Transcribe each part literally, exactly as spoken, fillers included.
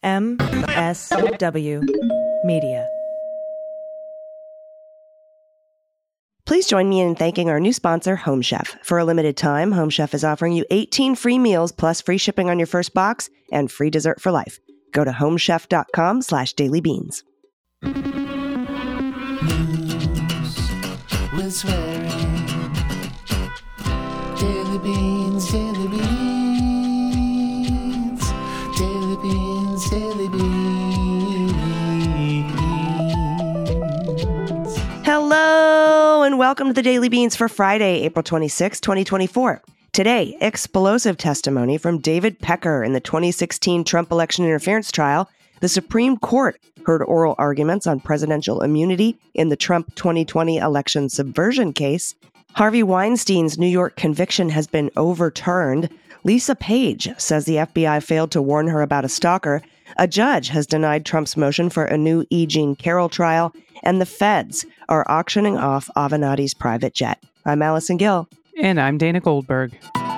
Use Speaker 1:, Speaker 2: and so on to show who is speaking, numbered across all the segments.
Speaker 1: M S W Media.
Speaker 2: Please join me in thanking our new sponsor, Home Chef. For a limited time, Home Chef is offering you eighteen free meals plus free shipping on your first box and free dessert for life. Go to homechef.com slash dailybeans.
Speaker 3: News with swearing. Daily Beans, Daily Beans. Daily Beans, Daily Beans.
Speaker 2: Hello, and welcome to the Daily Beans for Friday, April twenty-sixth, twenty twenty-four. Today, explosive testimony from David Pecker in the twenty sixteen Trump election interference trial. The Supreme Court heard oral arguments on presidential immunity in the Trump twenty twenty election subversion case. Harvey Weinstein's New York conviction has been overturned. Lisa Page says the F B I failed to warn her about a stalker. A judge has denied Trump's motion for a new E. Jean Carroll trial. And the feds are auctioning off Avenatti's private jet. I'm Allison Gill.
Speaker 4: And I'm Dana Goldberg.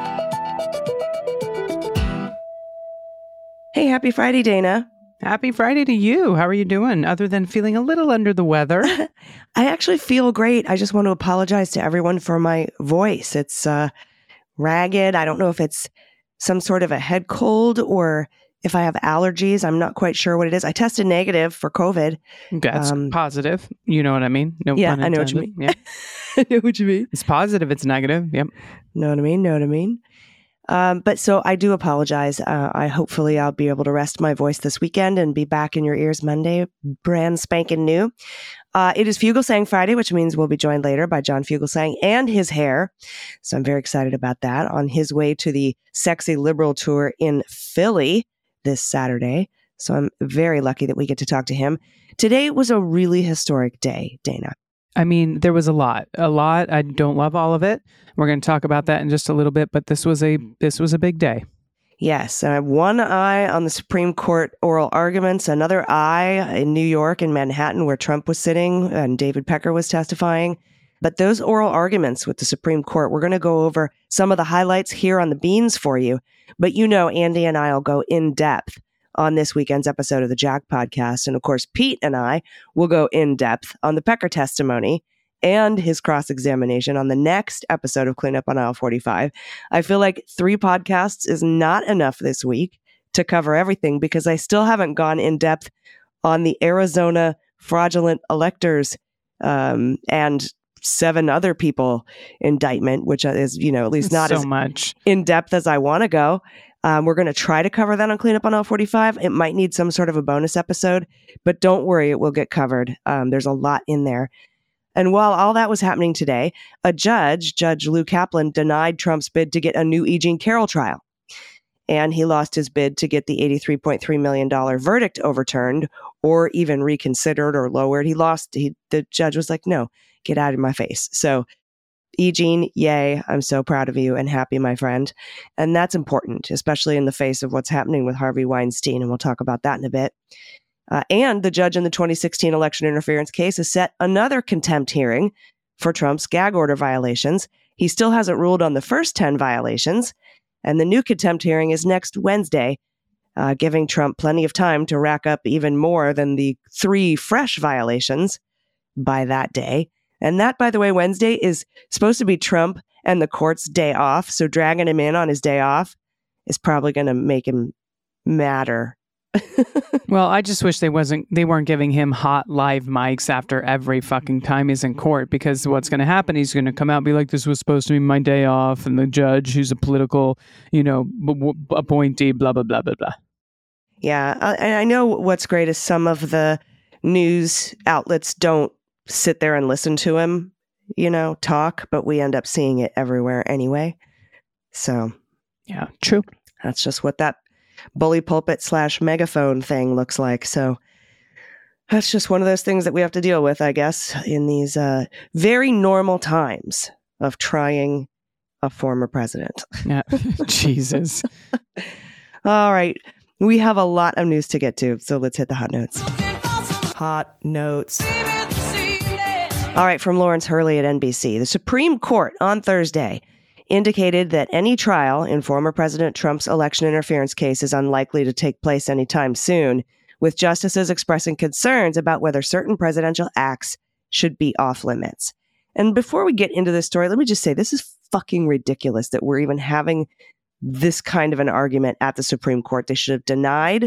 Speaker 2: Hey, happy Friday, Dana.
Speaker 4: Happy Friday to you. How are you doing, other than feeling a little under the weather?
Speaker 2: I actually feel great. I just want to apologize to everyone for my voice. It's uh, ragged. I don't know if it's some sort of a head cold or if I have allergies. I'm not quite sure what it is. I tested negative for COVID.
Speaker 4: That's um, positive. You know what I mean? No
Speaker 2: yeah,
Speaker 4: pun
Speaker 2: I know what you mean. Yeah. I know what you mean.
Speaker 4: It's positive. It's negative. Yep.
Speaker 2: Know what I mean? Know what I mean? Um, but so I do apologize. Uh, I hopefully I'll be able to rest my voice this weekend and be back in your ears Monday, brand spanking new. Uh, it is Fugelsang Friday, which means we'll be joined later by John Fugelsang and his hair. So I'm very excited about that. On his way to the Sexy Liberal Tour in Philly this Saturday. So I'm very lucky that we get to talk to him. Today was a really historic day, Dana.
Speaker 4: I mean, there was a lot, a lot. I don't love all of it. We're going to talk about that in just a little bit, but this was a this was a big day.
Speaker 2: Yes. I have one eye on the Supreme Court oral arguments, another eye in New York and Manhattan where Trump was sitting and David Pecker was testifying. But those oral arguments with the Supreme Court, we're going to go over some of the highlights here on the Beans for you. But you know, Andy and I will go in depth on this weekend's episode of the Jack podcast. And of course, Pete and I will go in depth on the Pecker testimony and his cross-examination on the next episode of Clean Up on Aisle forty-five. I feel like three podcasts is not enough this week to cover everything because I still haven't gone in depth on the Arizona fraudulent electors um, and seven other people indictment, which is, you know, at least not
Speaker 4: so
Speaker 2: as
Speaker 4: much
Speaker 2: in depth as I want to go. Um, we're going to try to cover that on Clean Up on Aisle forty-five. It might need some sort of a bonus episode, but don't worry, it will get covered. Um, there's a lot in there. And while all that was happening today, a judge, Judge Lou Kaplan, denied Trump's bid to get a new E. Jean Carroll trial. And he lost his bid to get the eighty-three point three million dollars verdict overturned or even reconsidered or lowered. He lost. He, the judge was like, no, get out of my face. So E. Jean, yay, I'm so proud of you and happy, my friend. And that's important, especially in the face of what's happening with Harvey Weinstein. And we'll talk about that in a bit. Uh, and the judge in the twenty sixteen election interference case has set another contempt hearing for Trump's gag order violations. He still hasn't ruled on the first ten violations. And the new contempt hearing is next Wednesday, uh, giving Trump plenty of time to rack up even more than the three fresh violations by that day. And that, by the way, Wednesday is supposed to be Trump and the court's day off. So dragging him in on his day off is probably going to make him madder.
Speaker 4: Well, I just wish they wasn't they weren't giving him hot live mics after every fucking time he's in court, because what's going to happen, he's going to come out and be like, this was supposed to be my day off, and the judge, who's a political, you know, b- b- appointee, blah, blah, blah, blah, blah.
Speaker 2: Yeah, I, I know what's great is some of the news outlets don't sit there and listen to him, you know, talk, but we end up seeing it everywhere anyway. So,
Speaker 4: yeah, true.
Speaker 2: That's just what that bully pulpit slash megaphone thing looks like. So that's just one of those things that we have to deal with, I guess, in these uh, very normal times of trying a former president.
Speaker 4: Yeah, Jesus.
Speaker 2: All right. We have a lot of news to get to, so let's hit the hot notes.
Speaker 1: Hot notes.
Speaker 2: All right, from Lawrence Hurley at N B C. The Supreme Court on Thursday indicated that any trial in former President Trump's election interference case is unlikely to take place anytime soon, with justices expressing concerns about whether certain presidential acts should be off limits. And before we get into this story, let me just say this is fucking ridiculous that we're even having this kind of an argument at the Supreme Court. They should have denied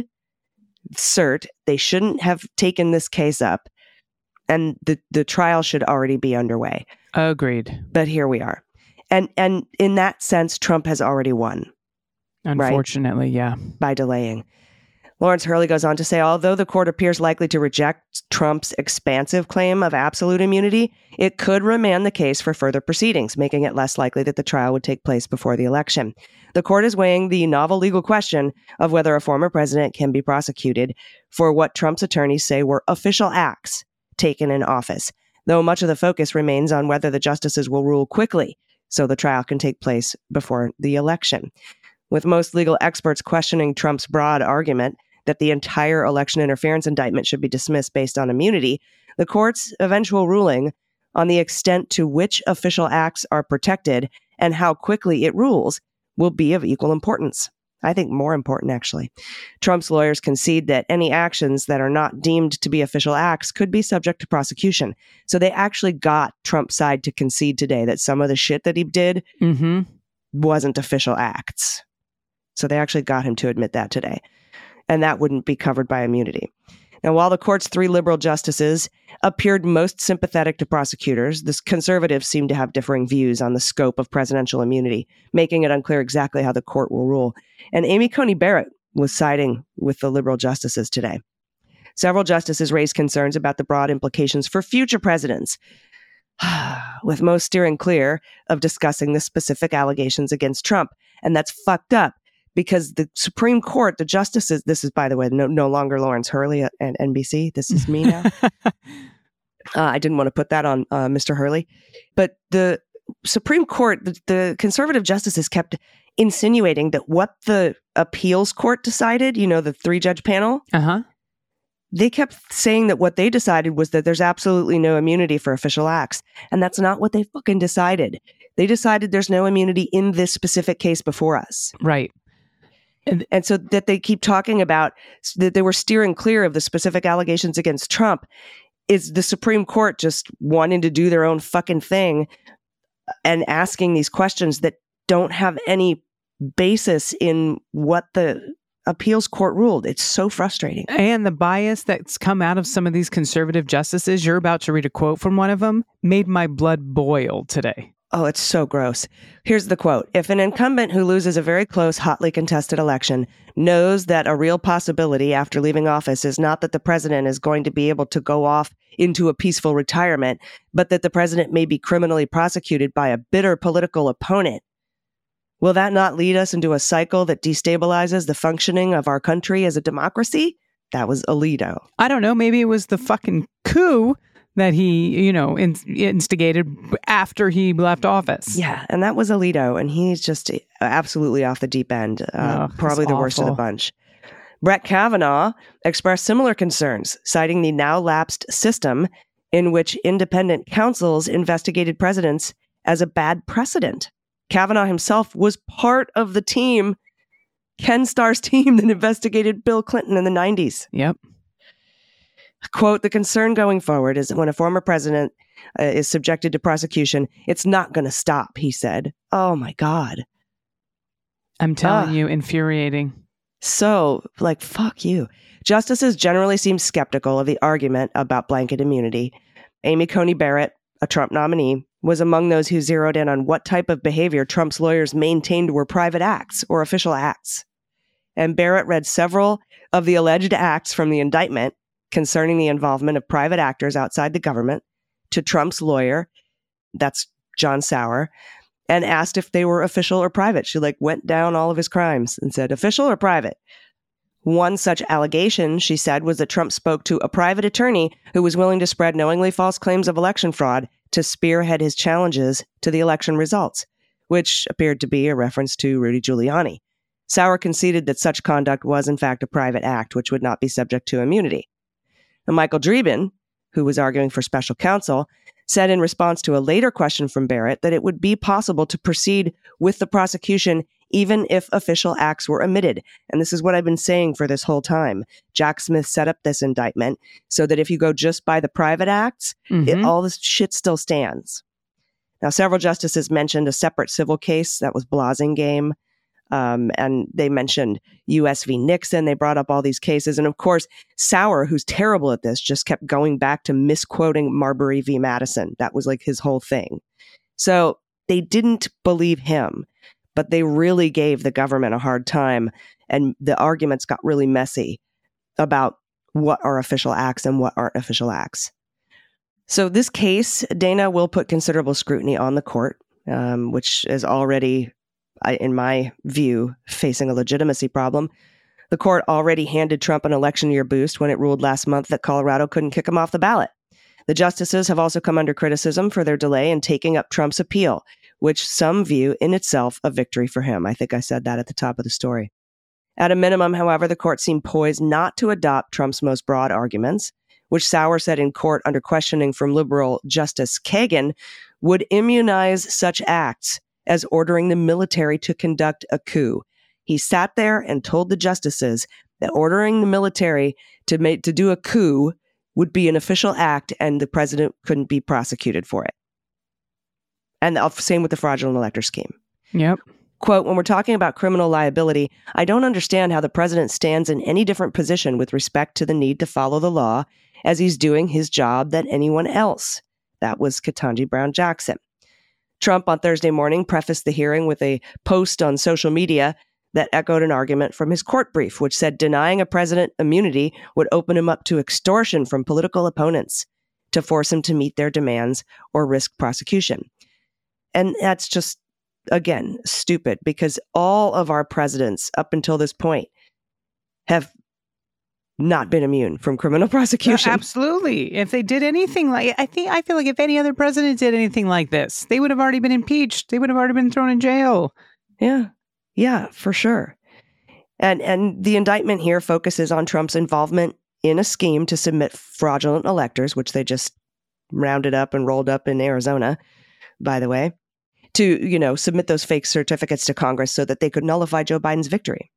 Speaker 2: cert. They shouldn't have taken this case up. And the, the trial should already be underway.
Speaker 4: Agreed.
Speaker 2: But here we are. And and in that sense, Trump has already won.
Speaker 4: Unfortunately,
Speaker 2: right?
Speaker 4: yeah.
Speaker 2: By delaying. Lawrence Hurley goes on to say, although the court appears likely to reject Trump's expansive claim of absolute immunity, it could remand the case for further proceedings, making it less likely that the trial would take place before the election. The court is weighing the novel legal question of whether a former president can be prosecuted for what Trump's attorneys say were official acts taken in office, though much of the focus remains on whether the justices will rule quickly so the trial can take place before the election. With most legal experts questioning Trump's broad argument that the entire election interference indictment should be dismissed based on immunity, the court's eventual ruling on the extent to which official acts are protected and how quickly it rules will be of equal importance. I think more important, actually. Trump's lawyers concede that any actions that are not deemed to be official acts could be subject to prosecution. So they actually got Trump's side to concede today that some of the shit that he did
Speaker 4: Mm-hmm.
Speaker 2: wasn't official acts. So they actually got him to admit that today. And that wouldn't be covered by immunity. Now, while the court's three liberal justices appeared most sympathetic to prosecutors, the conservatives seem to have differing views on the scope of presidential immunity, making it unclear exactly how the court will rule. And Amy Coney Barrett was siding with the liberal justices today. Several justices raised concerns about the broad implications for future presidents, with most steering clear of discussing the specific allegations against Trump. And that's fucked up. Because the Supreme Court, the justices, this is, by the way, no, no longer Lawrence Hurley at, at N B C. This is me now. uh, I didn't want to put that on uh, Mister Hurley. But the Supreme Court, the, the conservative justices kept insinuating that what the appeals court decided, you know, the three-judge panel,
Speaker 4: Uh-huh.
Speaker 2: they kept saying that what they decided was that there's absolutely no immunity for official acts. And that's not what they fucking decided. They decided there's no immunity in this specific case before us.
Speaker 4: Right.
Speaker 2: And so that they keep talking about that they were steering clear of the specific allegations against Trump is the Supreme Court just wanting to do their own fucking thing and asking these questions that don't have any basis in what the appeals court ruled. It's so frustrating.
Speaker 4: And the bias that's come out of some of these conservative justices, you're about to read a quote from one of them, made my blood boil today.
Speaker 2: Oh, it's so gross. Here's the quote. If an incumbent who loses a very close, hotly contested election knows that a real possibility after leaving office is not that the president is going to be able to go off into a peaceful retirement, but that the president may be criminally prosecuted by a bitter political opponent, will that not lead us into a cycle that destabilizes the functioning of our country as a democracy? That was Alito.
Speaker 4: I don't know. Maybe it was the fucking coup that he, you know, in, instigated after he left office.
Speaker 2: Yeah, and that was Alito, and he's just absolutely off the deep end. Uh,
Speaker 4: Oh,
Speaker 2: probably
Speaker 4: it's
Speaker 2: the worst of the
Speaker 4: awful.
Speaker 2: bunch. Brett Kavanaugh expressed similar concerns, citing the now lapsed system in which independent counsels investigated presidents as a bad precedent. Kavanaugh himself was part of the team, Ken Starr's team, that investigated Bill Clinton in the nineties.
Speaker 4: Yep.
Speaker 2: Quote, the concern going forward is that when a former president uh, is subjected to prosecution, it's not going to stop, he said. Oh, my God.
Speaker 4: I'm telling
Speaker 2: Ah.
Speaker 4: you, infuriating.
Speaker 2: So, like, fuck you. Justices generally seem skeptical of the argument about blanket immunity. Amy Coney Barrett, a Trump nominee, was among those who zeroed in on what type of behavior Trump's lawyers maintained were private acts or official acts. And Barrett read several of the alleged acts from the indictment concerning the involvement of private actors outside the government to Trump's lawyer, that's John Sauer, and asked if they were official or private. She like went down all of his crimes and said, official or private? One such allegation, she said, was that Trump spoke to a private attorney who was willing to spread knowingly false claims of election fraud to spearhead his challenges to the election results, which appeared to be a reference to Rudy Giuliani. Sauer conceded that such conduct was in fact a private act, which would not be subject to immunity. And Michael Dreeben, who was arguing for special counsel, said in response to a later question from Barrett that it would be possible to proceed with the prosecution even if official acts were omitted. And this is what I've been saying for this whole time. Jack Smith set up this indictment so that if you go just by the private acts,
Speaker 4: Mm-hmm.
Speaker 2: it, all this shit still stands. Now, several justices mentioned a separate civil case that was Blasingame. Um, and they mentioned U S v. Nixon. They brought up all these cases. And of course, Sauer, who's terrible at this, just kept going back to misquoting Marbury v. Madison. That was like his whole thing. So they didn't believe him, but they really gave the government a hard time. And the arguments got really messy about what are official acts and what aren't official acts. So this case, Dana will put considerable scrutiny on the court, um, which is already, in my view, facing a legitimacy problem. The court already handed Trump an election year boost when it ruled last month that Colorado couldn't kick him off the ballot. The justices have also come under criticism for their delay in taking up Trump's appeal, which some view in itself a victory for him. I think I said that at the top of the story. At a minimum, however, the court seemed poised not to adopt Trump's most broad arguments, which Sauer said in court under questioning from liberal Justice Kagan would immunize such acts as ordering the military to conduct a coup. He sat there and told the justices that ordering the military to make to do a coup would be an official act and the president couldn't be prosecuted for it. And the same with the fraudulent elector scheme.
Speaker 4: Yep.
Speaker 2: Quote, when we're talking about criminal liability, I don't understand how the president stands in any different position with respect to the need to follow the law as he's doing his job than anyone else. That was Ketanji Brown Jackson. Trump on Thursday morning prefaced the hearing with a post on social media that echoed an argument from his court brief, which said denying a president immunity would open him up to extortion from political opponents to force him to meet their demands or risk prosecution. And that's just, again, stupid, because all of our presidents up until this point have not been immune from criminal prosecution.
Speaker 4: Uh, absolutely. If they did anything like, I think, I feel like if any other president did anything like this, they would have already been impeached. They would have already been thrown in jail.
Speaker 2: Yeah. Yeah, for sure. And and the indictment here focuses on Trump's involvement in a scheme to submit fraudulent electors, which they just rounded up and rolled up in Arizona, by the way, to, you know, submit those fake certificates to Congress so that they could nullify Joe Biden's victory.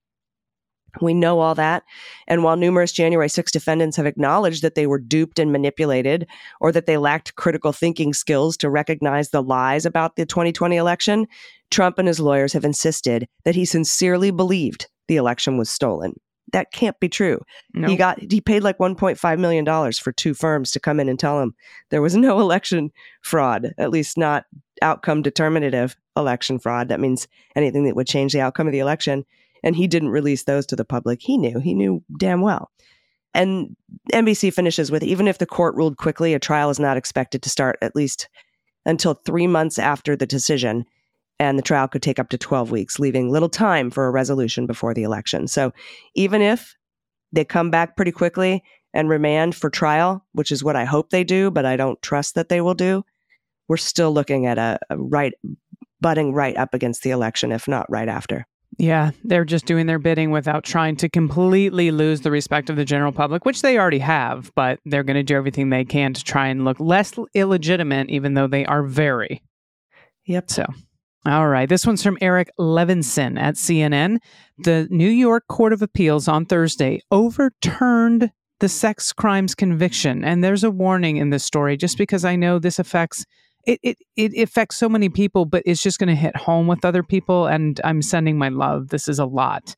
Speaker 2: We know all that. And while numerous January sixth defendants have acknowledged that they were duped and manipulated, or that they lacked critical thinking skills to recognize the lies about the twenty twenty election, Trump and his lawyers have insisted that he sincerely believed the election was stolen. That can't be true.
Speaker 4: Nope.
Speaker 2: He got he paid like one point five million dollars for two firms to come in and tell him there was no election fraud, at least not outcome determinative election fraud. That means anything that would change the outcome of the election. And he didn't release those to the public. He knew. He knew damn well. And N B C finishes with, even if the court ruled quickly, a trial is not expected to start at least until three months after the decision. And the trial could take up to twelve weeks, leaving little time for a resolution before the election. So even if they come back pretty quickly and remand for trial, which is what I hope they do, but I don't trust that they will do, we're still looking at a, a right, butting right up against the election, if not right after.
Speaker 4: Yeah, they're just doing their bidding without trying to completely lose the respect of the general public, which they already have, but they're going to do everything they can to try and look less illegitimate, even though they are very.
Speaker 2: Yep.
Speaker 4: So, all right. This one's from Eric Levinson at C N N. The New York Court of Appeals on Thursday overturned the sex crimes conviction. And there's a warning in this story, just because I know this affects It, it it affects so many people, but it's just going to hit home with other people. And I'm sending my love. This is a lot.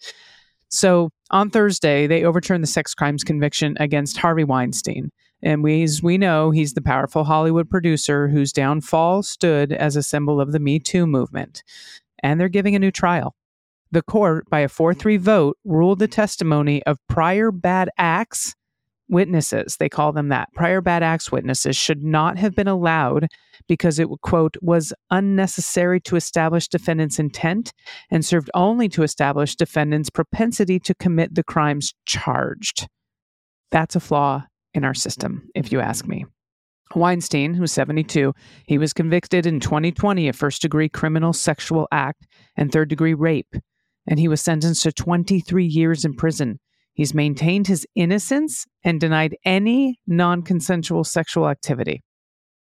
Speaker 4: So on Thursday, they overturned the sex crimes conviction against Harvey Weinstein. And we, as we know, he's the powerful Hollywood producer whose downfall stood as a symbol of the Me Too movement. And they're giving a new trial. The court, by a four three vote, ruled the testimony of prior bad acts witnesses, they call them that, prior bad acts witnesses, should not have been allowed because it, quote, was unnecessary to establish defendant's intent and served only to establish defendant's propensity to commit the crimes charged. That's a flaw in our system, if you ask me. Weinstein, who's seventy-two, he was convicted in twenty twenty of first-degree criminal sexual act and third-degree rape, and he was sentenced to twenty-three years in prison. He's maintained his innocence and denied any non-consensual sexual activity.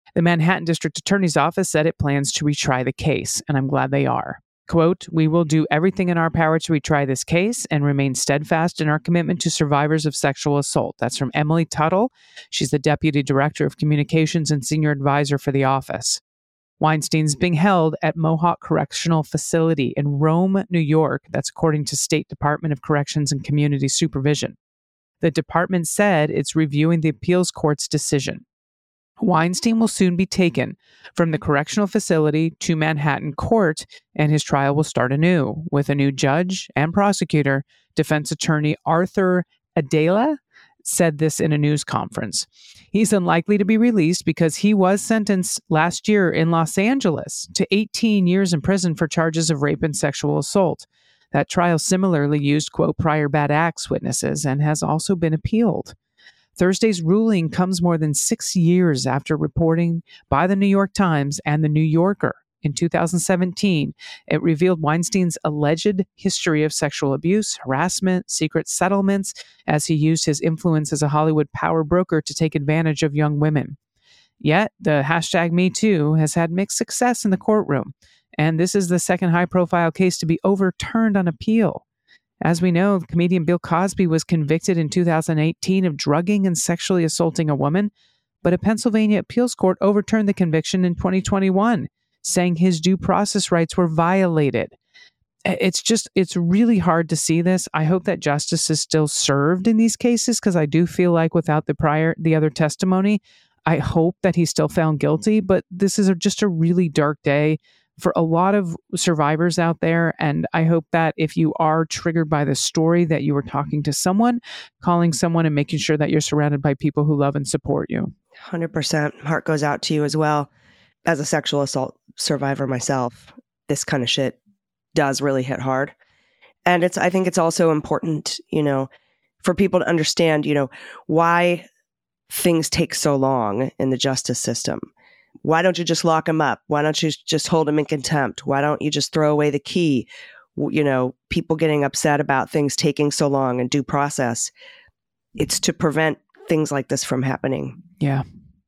Speaker 4: The Manhattan District Attorney's Office said it plans to retry the case, and I'm glad they are. Quote, "We will do everything in our power to retry this case and remain steadfast in our commitment to survivors of sexual assault." That's from Emily Tuttle. She's the Deputy Director of Communications and Senior Advisor for the office. Weinstein's being held at Mohawk Correctional Facility in Rome, New York. That's according to State Department of Corrections and Community Supervision. The department said it's reviewing the appeals court's decision. Weinstein will soon be taken from the correctional facility to Manhattan court, and his trial will start anew with a new judge and prosecutor. Defense attorney Arthur Adela said this in a news conference. He's unlikely to be released because he was sentenced last year in Los Angeles to eighteen years in prison for charges of rape and sexual assault. That trial similarly used, quote, prior bad acts witnesses and has also been appealed. Thursday's ruling comes more than six years after reporting by the New York Times and the New Yorker in two thousand seventeen. It revealed Weinstein's alleged history of sexual abuse, harassment, secret settlements, as he used his influence as a Hollywood power broker to take advantage of young women. Yet, the hashtag Me Too has had mixed success in the courtroom, and this is the second high-profile case to be overturned on appeal. As we know, comedian Bill Cosby was convicted in two thousand eighteen of drugging and sexually assaulting a woman, but a Pennsylvania appeals court overturned the conviction in twenty twenty-one, saying his due process rights were violated. It's just, it's really hard to see this. I hope that justice is still served in these cases, because I do feel like without the prior, the other testimony, I hope that he's still found guilty, but this is a, just a really dark day for a lot of survivors out there. And I hope that if you are triggered by the story, that you are talking to someone, calling someone, and making sure that you're surrounded by people who love and support you.
Speaker 2: one hundred percent. Heart goes out to you as well. As a sexual assault survivor myself, this kind of shit does really hit hard. And it's, I think it's also important, you know, for people to understand, you know, why things take so long in the justice system. Why don't you just lock him up? Why don't you just hold him in contempt? Why don't you just throw away the key? You know, people getting upset about things taking so long and due process. It's to prevent things like this from happening.
Speaker 4: Yeah.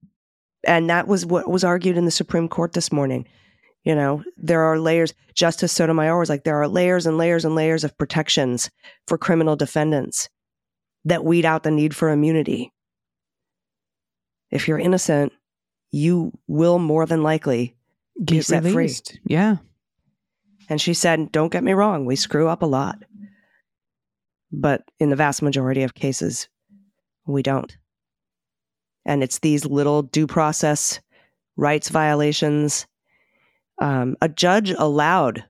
Speaker 2: And that was what was argued in the Supreme Court this morning. You know, there are layers. Justice Sotomayor was like, there are layers and layers and layers of protections for criminal defendants that weed out the need for immunity. If you're innocent, you will more than likely be
Speaker 4: Get
Speaker 2: set
Speaker 4: released.
Speaker 2: free.
Speaker 4: Yeah.
Speaker 2: And she said, don't get me wrong, we screw up a lot. But in the vast majority of cases, we don't. And it's these little due process rights violations. Um, a judge allowed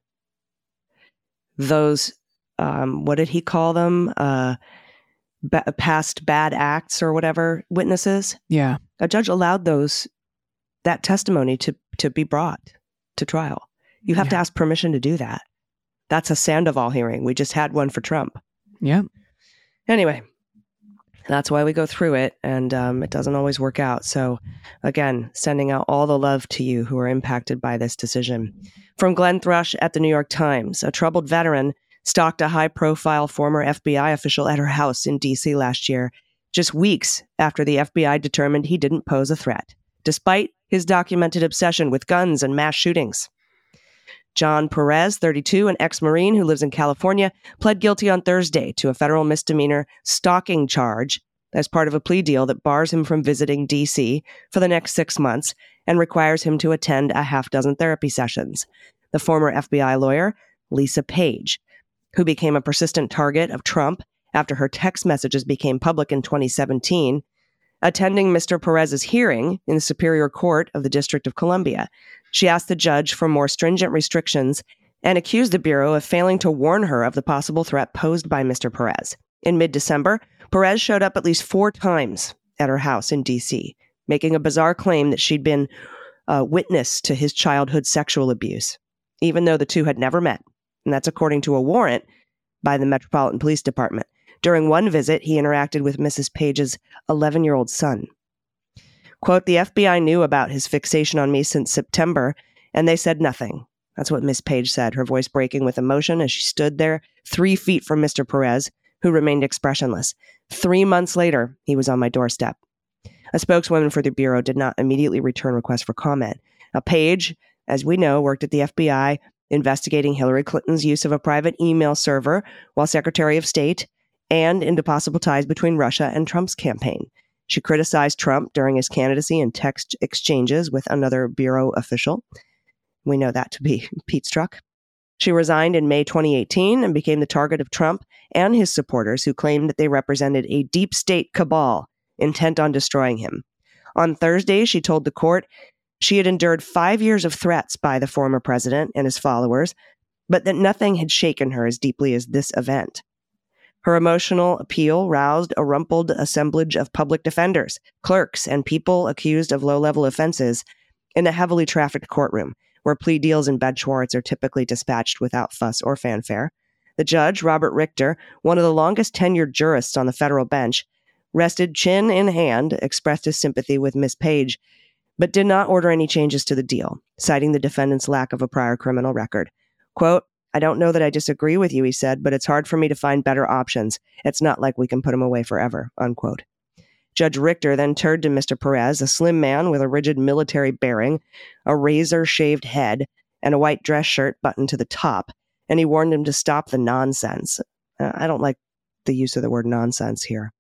Speaker 2: those, um, what did he call them? Uh, ba- past bad acts or whatever, witnesses.
Speaker 4: Yeah.
Speaker 2: A judge allowed those that testimony to, to be brought to trial. You have
Speaker 4: Yeah.
Speaker 2: to ask permission to do that. That's a Sandoval hearing. We just had one for Trump.
Speaker 4: Yeah.
Speaker 2: Anyway, that's why we go through it, and um, it doesn't always work out. So again, sending out all the love to you who are impacted by this decision. From Glenn Thrush at the New York Times, a troubled veteran stalked a high-profile former F B I official at her house in D C last year, just weeks after the F B I determined he didn't pose a threat, despite his documented obsession with guns and mass shootings. John Perez, thirty-two, an ex-Marine who lives in California, pled guilty on Thursday to a federal misdemeanor stalking charge as part of a plea deal that bars him from visiting D C for the next six months and requires him to attend a half dozen therapy sessions. The former F B I lawyer, Lisa Page, who became a persistent target of Trump after her text messages became public in twenty seventeen, attending Mister Perez's hearing in the Superior Court of the District of Columbia. She asked the judge for more stringent restrictions and accused the Bureau of failing to warn her of the possible threat posed by Mister Perez. In mid-December, Perez showed up at least four times at her house in D C, making a bizarre claim that she'd been a witness to his childhood sexual abuse, even though the two had never met. And that's according to a warrant by the Metropolitan Police Department. During one visit, he interacted with Missus Page's eleven-year-old son. Quote, the F B I knew about his fixation on me since September, and they said nothing. That's what Miss Page said, her voice breaking with emotion as she stood there three feet from Mister Perez, who remained expressionless. Three months later, he was on my doorstep. A spokeswoman for the Bureau did not immediately return requests for comment. Now, Page, as we know, worked at the F B I investigating Hillary Clinton's use of a private email server while Secretary of State and into possible ties between Russia and Trump's campaign. She criticized Trump during his candidacy in text exchanges with another Bureau official. We know that to be Pete Strzok. She resigned in May twenty eighteen and became the target of Trump and his supporters who claimed that they represented a deep state cabal intent on destroying him. On Thursday, she told the court she had endured five years of threats by the former president and his followers, but that nothing had shaken her as deeply as this event. Her emotional appeal roused a rumpled assemblage of public defenders, clerks, and people accused of low-level offenses in a heavily trafficked courtroom, where plea deals and bench warrants are typically dispatched without fuss or fanfare. The judge, Robert Richter, one of the longest-tenured jurists on the federal bench, rested chin in hand, expressed his sympathy with Miss Page, but did not order any changes to the deal, citing the defendant's lack of a prior criminal record. Quote, "I don't know that I disagree with you," he said, "but it's hard for me to find better options. It's not like we can put him away forever," unquote. Judge Richter then turned to Mister Perez, a slim man with a rigid military bearing, a razor-shaved head, and a white dress shirt buttoned to the top, and he warned him to stop the nonsense. Uh, I don't like the use of the word nonsense here.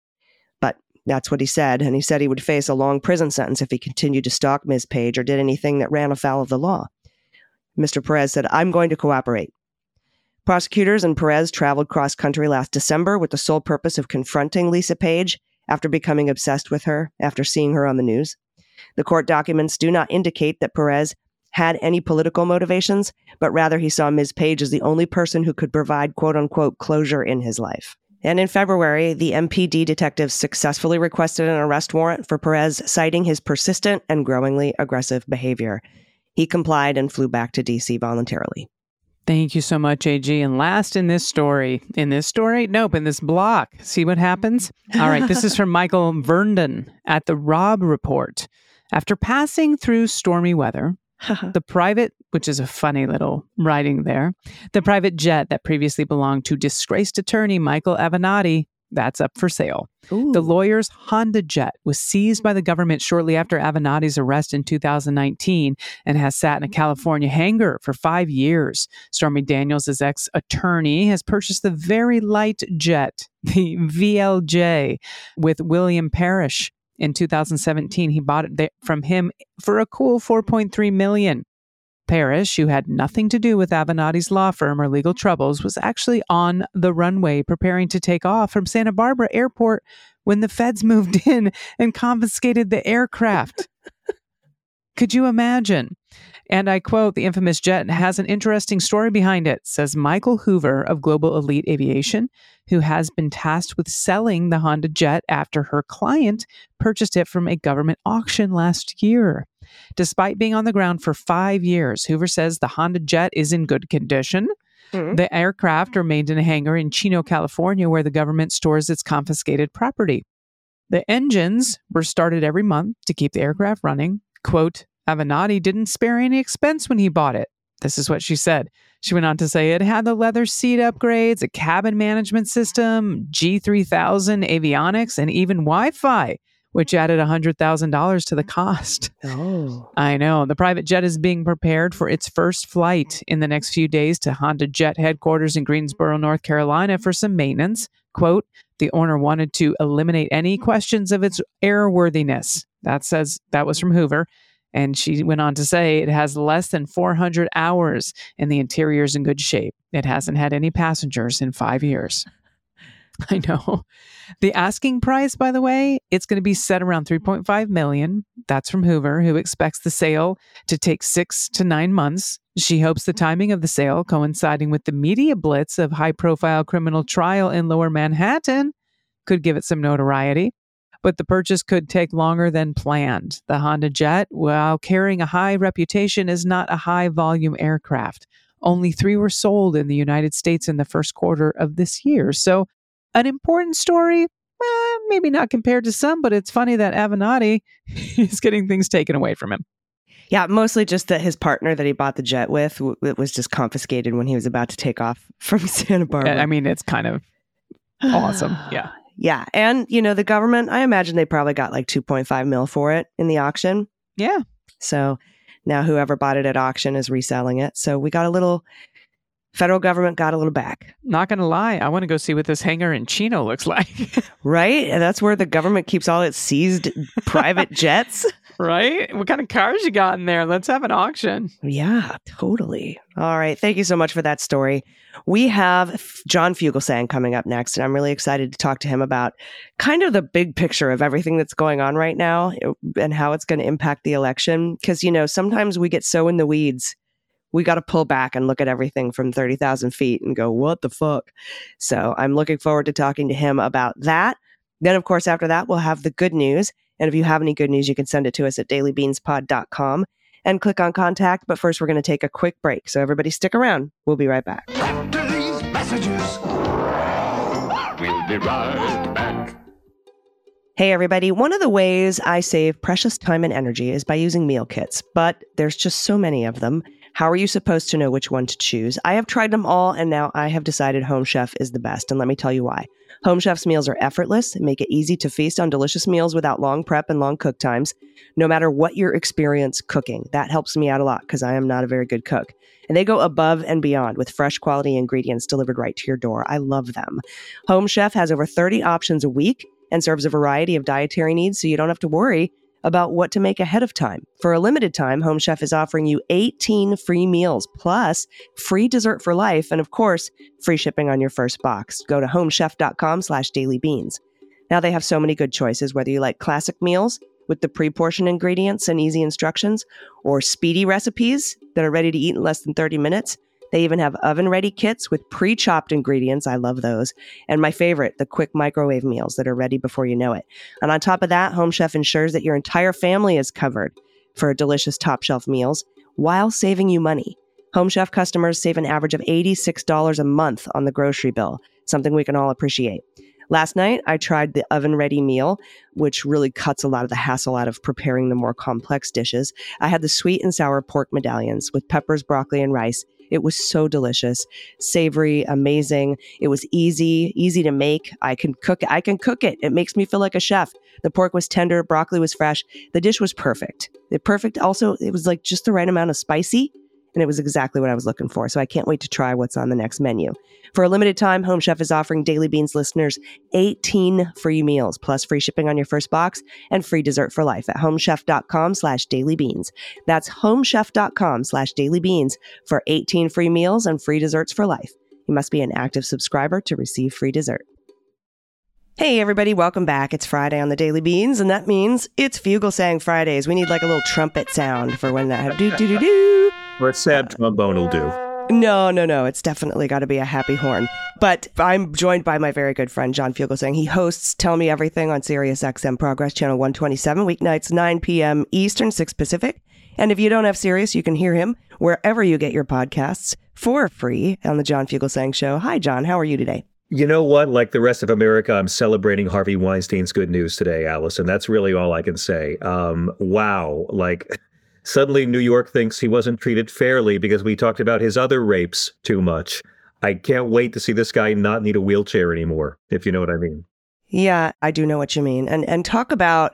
Speaker 2: But that's what he said, and he said he would face a long prison sentence if he continued to stalk Miz Page or did anything that ran afoul of the law. Mister Perez said, "I'm going to cooperate." Prosecutors and Perez traveled cross-country last December with the sole purpose of confronting Lisa Page after becoming obsessed with her after seeing her on the news. The court documents do not indicate that Perez had any political motivations, but rather he saw Miz Page as the only person who could provide quote-unquote closure in his life. And in February, the M P D detectives successfully requested an arrest warrant for Perez, citing his persistent and growingly aggressive behavior. He complied and flew back to D C voluntarily.
Speaker 4: Thank you so much, A G. And last in this story, in this story? Nope, in this block. See what happens? All right, this is from Michael Verndon at the Robb Report. After passing through stormy weather, the private, which is a funny little writing there, the private jet that previously belonged to disgraced attorney Michael Avenatti, that's up for sale. Ooh. The lawyer's Honda jet was seized by the government shortly after Avenatti's arrest in two thousand nineteen and has sat in a California hangar for five years. Stormy Daniels' ex-attorney has purchased the very light jet, the V L J, with William Parrish. In two thousand seventeen, he bought it th- from him for a cool four point three million dollars. Parrish, who had nothing to do with Avenatti's law firm or legal troubles, was actually on the runway preparing to take off from Santa Barbara Airport when the feds moved in and confiscated the aircraft. Could you imagine? And I quote, "The infamous jet has an interesting story behind it," says Michael Hoover of Global Elite Aviation, who has been tasked with selling the Honda jet after her client purchased it from a government auction last year. Despite being on the ground for five years, Hoover says the Honda jet is in good condition. Mm-hmm. The aircraft remained in a hangar in Chino, California, where the government stores its confiscated property. The engines were started every month to keep the aircraft running. Quote, "Avenatti didn't spare any expense when he bought it." This is what she said. She went on to say it had the leather seat upgrades, a cabin management system, G three thousand avionics, and even Wi-Fi, which added one hundred thousand dollars to the cost.
Speaker 2: Oh.
Speaker 4: I know. The private jet is being prepared for its first flight in the next few days to Honda Jet headquarters in Greensboro, North Carolina for some maintenance. Quote, "The owner wanted to eliminate any questions of its airworthiness." That says that was from Hoover. And she went on to say it has less than four hundred hours and the interior is in good shape. It hasn't had any passengers in five years. I know. The asking price, by the way, it's going to be set around three point five million dollars. That's from Hoover, who expects the sale to take six to nine months. She hopes the timing of the sale, coinciding with the media blitz of high-profile criminal trial in Lower Manhattan, could give it some notoriety. But the purchase could take longer than planned. The Honda Jet, while carrying a high reputation, is not a high-volume aircraft. Only three were sold in the United States in the first quarter of this year. So an important story, eh, maybe not compared to some, but it's funny that Avenatti is getting things taken away from him.
Speaker 2: Yeah, mostly just that his partner that he bought the jet with, w- it was just confiscated when he was about to take off from Santa Barbara.
Speaker 4: I mean, it's kind of awesome. Yeah.
Speaker 2: Yeah. And, you know, the government, I imagine they probably got like two point five mil for it in the auction.
Speaker 4: Yeah.
Speaker 2: So now whoever bought it at auction is reselling it. So we got a little, federal government got a little back.
Speaker 4: Not going to lie. I want to go see what this hangar in Chino looks like.
Speaker 2: Right? And that's where the government keeps all its seized private jets.
Speaker 4: Right? What kind of cars you got in there? Let's have an auction.
Speaker 2: Yeah, totally. All right. Thank you so much for that story. We have John Fugelsang coming up next, and I'm really excited to talk to him about kind of the big picture of everything that's going on right now and how it's going to impact the election. Because, you know, sometimes we get so in the weeds, we got to pull back and look at everything from thirty thousand feet and go, what the fuck? So I'm looking forward to talking to him about that. Then, of course, after that, we'll have the good news. And if you have any good news, you can send it to us at daily beans pod dot com and click on contact. But first, we're going to take a quick break. So everybody stick around. We'll be right back.
Speaker 3: After these messages, we'll be right back.
Speaker 2: Hey, everybody. One of the ways I save precious time and energy is by using meal kits, but there's just so many of them. How are you supposed to know which one to choose? I have tried them all, and now I have decided Home Chef is the best, and let me tell you why. Home Chef's meals are effortless and make it easy to feast on delicious meals without long prep and long cook times, no matter what your experience cooking. That helps me out a lot because I am not a very good cook. And they go above and beyond with fresh quality ingredients delivered right to your door. I love them. Home Chef has over thirty options a week and serves a variety of dietary needs, so you don't have to worry about what to make ahead of time. For a limited time, Home Chef is offering you eighteen free meals, plus free dessert for life, and of course, free shipping on your first box. Go to homechef.com slash dailybeans. Now they have so many good choices, whether you like classic meals with the pre-portioned ingredients and easy instructions, or speedy recipes that are ready to eat in less than thirty minutes. They even have oven-ready kits with pre-chopped ingredients. I love those. And my favorite, the quick microwave meals that are ready before you know it. And on top of that, Home Chef ensures that your entire family is covered for delicious top-shelf meals while saving you money. Home Chef customers save an average of eighty-six dollars a month on the grocery bill, something we can all appreciate. Last night, I tried the oven-ready meal, which really cuts a lot of the hassle out of preparing the more complex dishes. I had the sweet and sour pork medallions with peppers, broccoli, and rice. It was so delicious, savory, amazing. It was easy, easy to make. I can cook it. I can cook it. It makes me feel like a chef. The pork was tender. Broccoli was fresh. The dish was perfect. It perfect. Also, it was like just the right amount of spicy, and it was exactly what I was looking for. So I can't wait to try what's on the next menu. For a limited time, Home Chef is offering Daily Beans listeners eighteen free meals, plus free shipping on your first box and free dessert for life at homechef.com slash dailybeans. That's homechef.com slash dailybeans for eighteen free meals and free desserts for life. You must be an active subscriber to receive free dessert. Hey, everybody. Welcome back. It's Friday on the Daily Beans, and that means it's Fugelsang Fridays. We need like a little trumpet sound for when that do do do do.
Speaker 5: Or a sad trombone will do.
Speaker 2: No, no, no. It's definitely got to be a happy horn. But I'm joined by my very good friend, John Fugelsang. He hosts Tell Me Everything on Sirius X M Progress Channel one twenty-seven, weeknights nine p.m. Eastern, six Pacific. And if you don't have Sirius, you can hear him wherever you get your podcasts for free on the John Fugelsang Show. Hi, John. How are you today?
Speaker 5: You know what? Like the rest of America, I'm celebrating Harvey Weinstein's good news today, Allison. That's really all I can say. Um, wow. Like... Suddenly, New York thinks he wasn't treated fairly because we talked about his other rapes too much. I can't wait to see this guy not need a wheelchair anymore, if you know what I mean.
Speaker 2: Yeah, I do know what you mean. And and talk about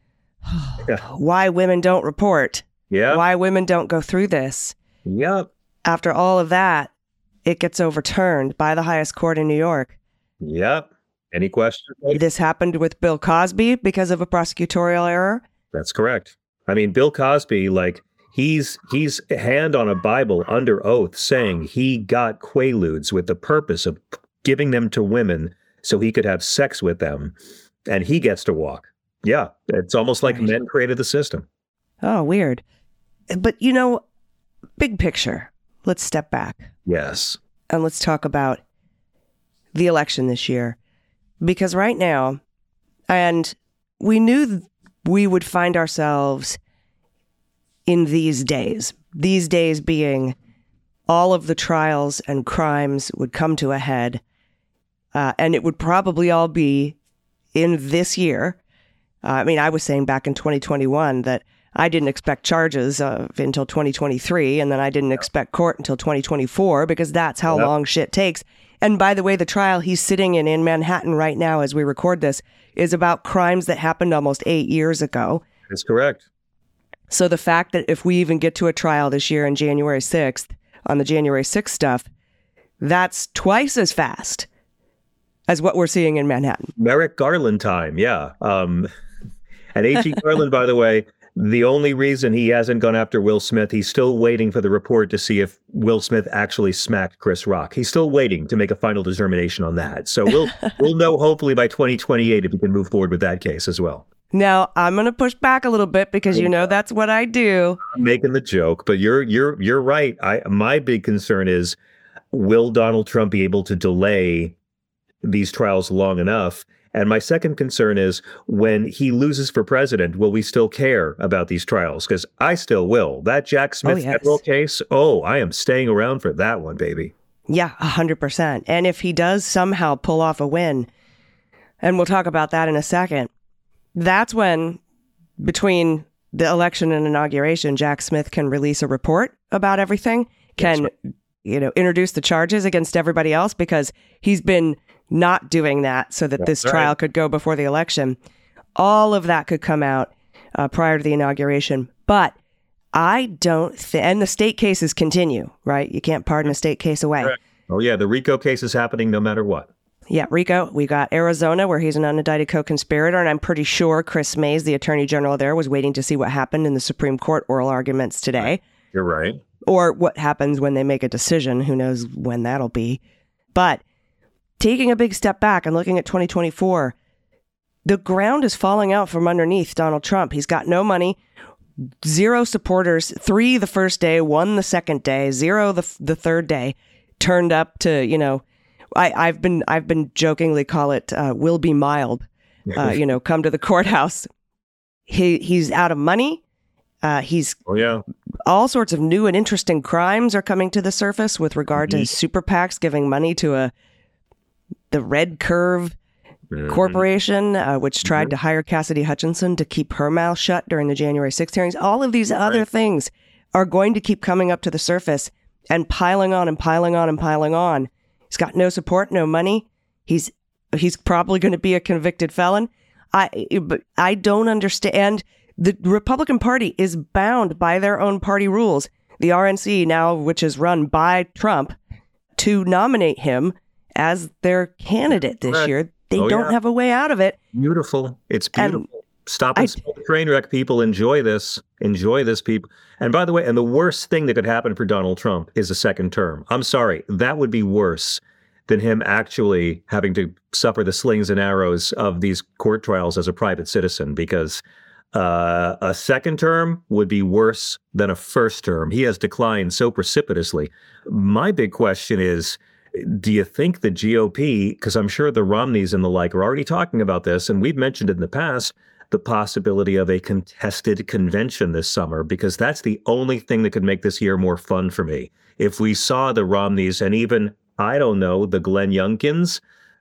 Speaker 5: yeah.
Speaker 2: why women don't report.
Speaker 5: Yeah.
Speaker 2: Why women don't go through this.
Speaker 5: Yep.
Speaker 2: After all of that, it gets overturned by the highest court in New York.
Speaker 5: Yep. Any questions?
Speaker 2: This happened with Bill Cosby because of a prosecutorial error.
Speaker 5: That's correct. I mean, Bill Cosby, like, he's he's hand on a Bible under oath saying he got Quaaludes with the purpose of giving them to women so he could have sex with them. And he gets to walk. Yeah, it's almost like right. Men created the system.
Speaker 2: Oh, weird. But, you know, big picture, let's step back.
Speaker 5: Yes.
Speaker 2: And let's talk about the election this year. Because right now, and we knew th- we would find ourselves in these days, these days being all of the trials and crimes would come to a head, uh, and it would probably all be in this year. Uh, I mean, I was saying back in twenty twenty-one that I didn't expect charges uh, until twenty twenty-three, and then I didn't expect court until twenty twenty-four, because that's how
Speaker 5: yep.
Speaker 2: long shit takes. And by the way, the trial he's sitting in in Manhattan right now as we record this is about crimes that happened almost eight years ago.
Speaker 5: That's correct.
Speaker 2: So the fact that if we even get to a trial this year on January sixth, on the January sixth stuff, that's twice as fast as what we're seeing in Manhattan.
Speaker 5: Merrick Garland time, yeah. Um, and A G Garland, by the way, the only reason he hasn't gone after Will Smith, he's still waiting for the report to see if Will Smith actually smacked Chris Rock. He's still waiting to make a final determination on that. So we'll we'll know hopefully by twenty twenty-eight if we can move forward with that case as well.
Speaker 2: Now, I'm going to push back a little bit because you know that's what I do.
Speaker 5: I'm making the joke, but you're you're you're right. I my big concern is, will Donald Trump be able to delay these trials long enough? And my second concern is, when he loses for president, will we still care about these trials? Because I still will. That Jack Smith
Speaker 2: Oh, yes.
Speaker 5: federal case, oh, I am staying around for that one, baby.
Speaker 2: Yeah, one hundred percent. And if he does somehow pull off a win, and we'll talk about that in a second, that's when, between the election and inauguration, Jack Smith can release a report about everything, can,
Speaker 5: Right.
Speaker 2: you know, introduce the charges against everybody else, because he's been not doing that so that this
Speaker 5: That's
Speaker 2: trial
Speaker 5: right.
Speaker 2: could go before the election. All of that could come out uh, prior to the inauguration. But I don't think, and the state cases continue, right? You can't pardon a state case away.
Speaker 5: Correct. Oh, yeah, the RICO case is happening no matter what.
Speaker 2: Yeah, Rico, we got Arizona, where he's an unindicted co-conspirator, and I'm pretty sure Chris Mays, the attorney general there, was waiting to see what happened in the Supreme Court oral arguments today,
Speaker 5: You're right.
Speaker 2: or what happens when they make a decision. Who knows when that'll be. But taking a big step back and looking at twenty twenty-four, the ground is falling out from underneath Donald Trump. He's got no money, zero supporters, three the first day, one the second day, zero the the third day, turned up to, you know, I, I've been I've been jokingly call it uh, will be mild, uh, you know, come to the courthouse. He he's out of money. Uh, he's
Speaker 5: Oh, yeah.
Speaker 2: all sorts of new and interesting crimes are coming to the surface with regard
Speaker 5: Mhm.
Speaker 2: to super PACs giving money to a the Red Curve
Speaker 5: Mhm.
Speaker 2: Corporation, uh, which tried to hire Cassidy Hutchinson to keep her mouth shut during the January sixth hearings. All of these other
Speaker 5: Right.
Speaker 2: things are going to keep coming up to the surface and piling on and piling on and piling on. He's got no support, no money. He's he's probably going to be a convicted felon. I but I don't understand. The Republican Party is bound by their own party rules. The R N C now, which is run by Trump, to nominate him as their candidate this
Speaker 5: Correct.
Speaker 2: year. They
Speaker 5: Oh,
Speaker 2: don't
Speaker 5: yeah.
Speaker 2: have a way out of it.
Speaker 5: Beautiful. It's
Speaker 2: And
Speaker 5: beautiful. Stop
Speaker 2: I-
Speaker 5: and smell the train wreck, people. Enjoy this. Enjoy this, people. And by the way, and the worst thing that could happen for Donald Trump is a second term. I'm sorry. That would be worse than him actually having to suffer the slings and arrows of these court trials as a private citizen, because uh, a second term would be worse than a first term. He has declined so precipitously. My big question is, do you think the G O P, because I'm sure the Romneys and the like are already talking about this, and we've mentioned it in the past, the possibility of a contested convention this summer, because that's the only thing that could make this year more fun for me. If we saw the Romneys and even, I don't know, the Glenn Youngkins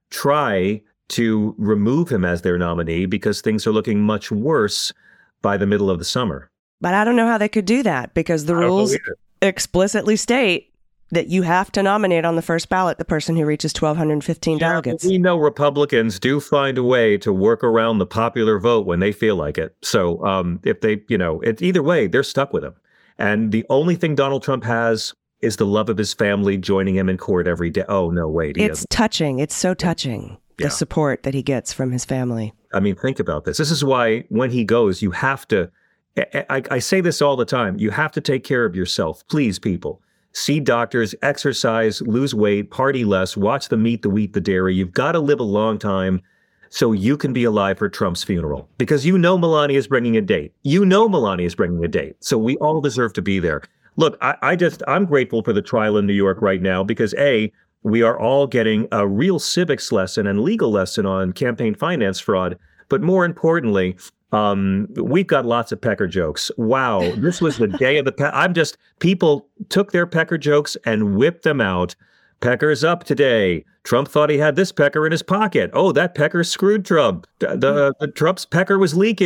Speaker 5: try to remove him as their nominee because things are looking much worse by the middle of the summer.
Speaker 2: But I don't know how they could do that, because the
Speaker 5: I don't know
Speaker 2: rules
Speaker 5: either.
Speaker 2: explicitly state that you have to nominate on the first ballot the person who reaches twelve fifteen
Speaker 5: Yeah,
Speaker 2: delegates.
Speaker 5: we know Republicans do find a way to work around the popular vote when they feel like it. So um, if they, you know, it, either way, they're stuck with him. And the only thing Donald Trump has is the love of his family joining him in court every day. Oh, no, wait. He
Speaker 2: It's
Speaker 5: doesn't.
Speaker 2: touching. It's so touching,
Speaker 5: Yeah.
Speaker 2: the support that he gets from his family.
Speaker 5: I mean, think about this. This is why when he goes, you have to, I, I, I say this all the time, you have to take care of yourself. Please, people. See doctors, exercise, lose weight, party less, watch the meat, the wheat, the dairy. You've got to live a long time so you can be alive for Trump's funeral, because you know Melania is bringing a date. You know Melania is bringing a date. So we all deserve to be there. Look, I, I just, I'm grateful for the trial in New York right now because A, we are all getting a real civics lesson and legal lesson on campaign finance fraud. But more importantly, Um, we've got lots of pecker jokes. Wow, this was the day of the pe- I'm just, people took their pecker jokes and whipped them out. Pecker's up today. Trump thought he had this pecker in his pocket. Oh, that pecker screwed Trump. The, the, the Trump's pecker was leaking.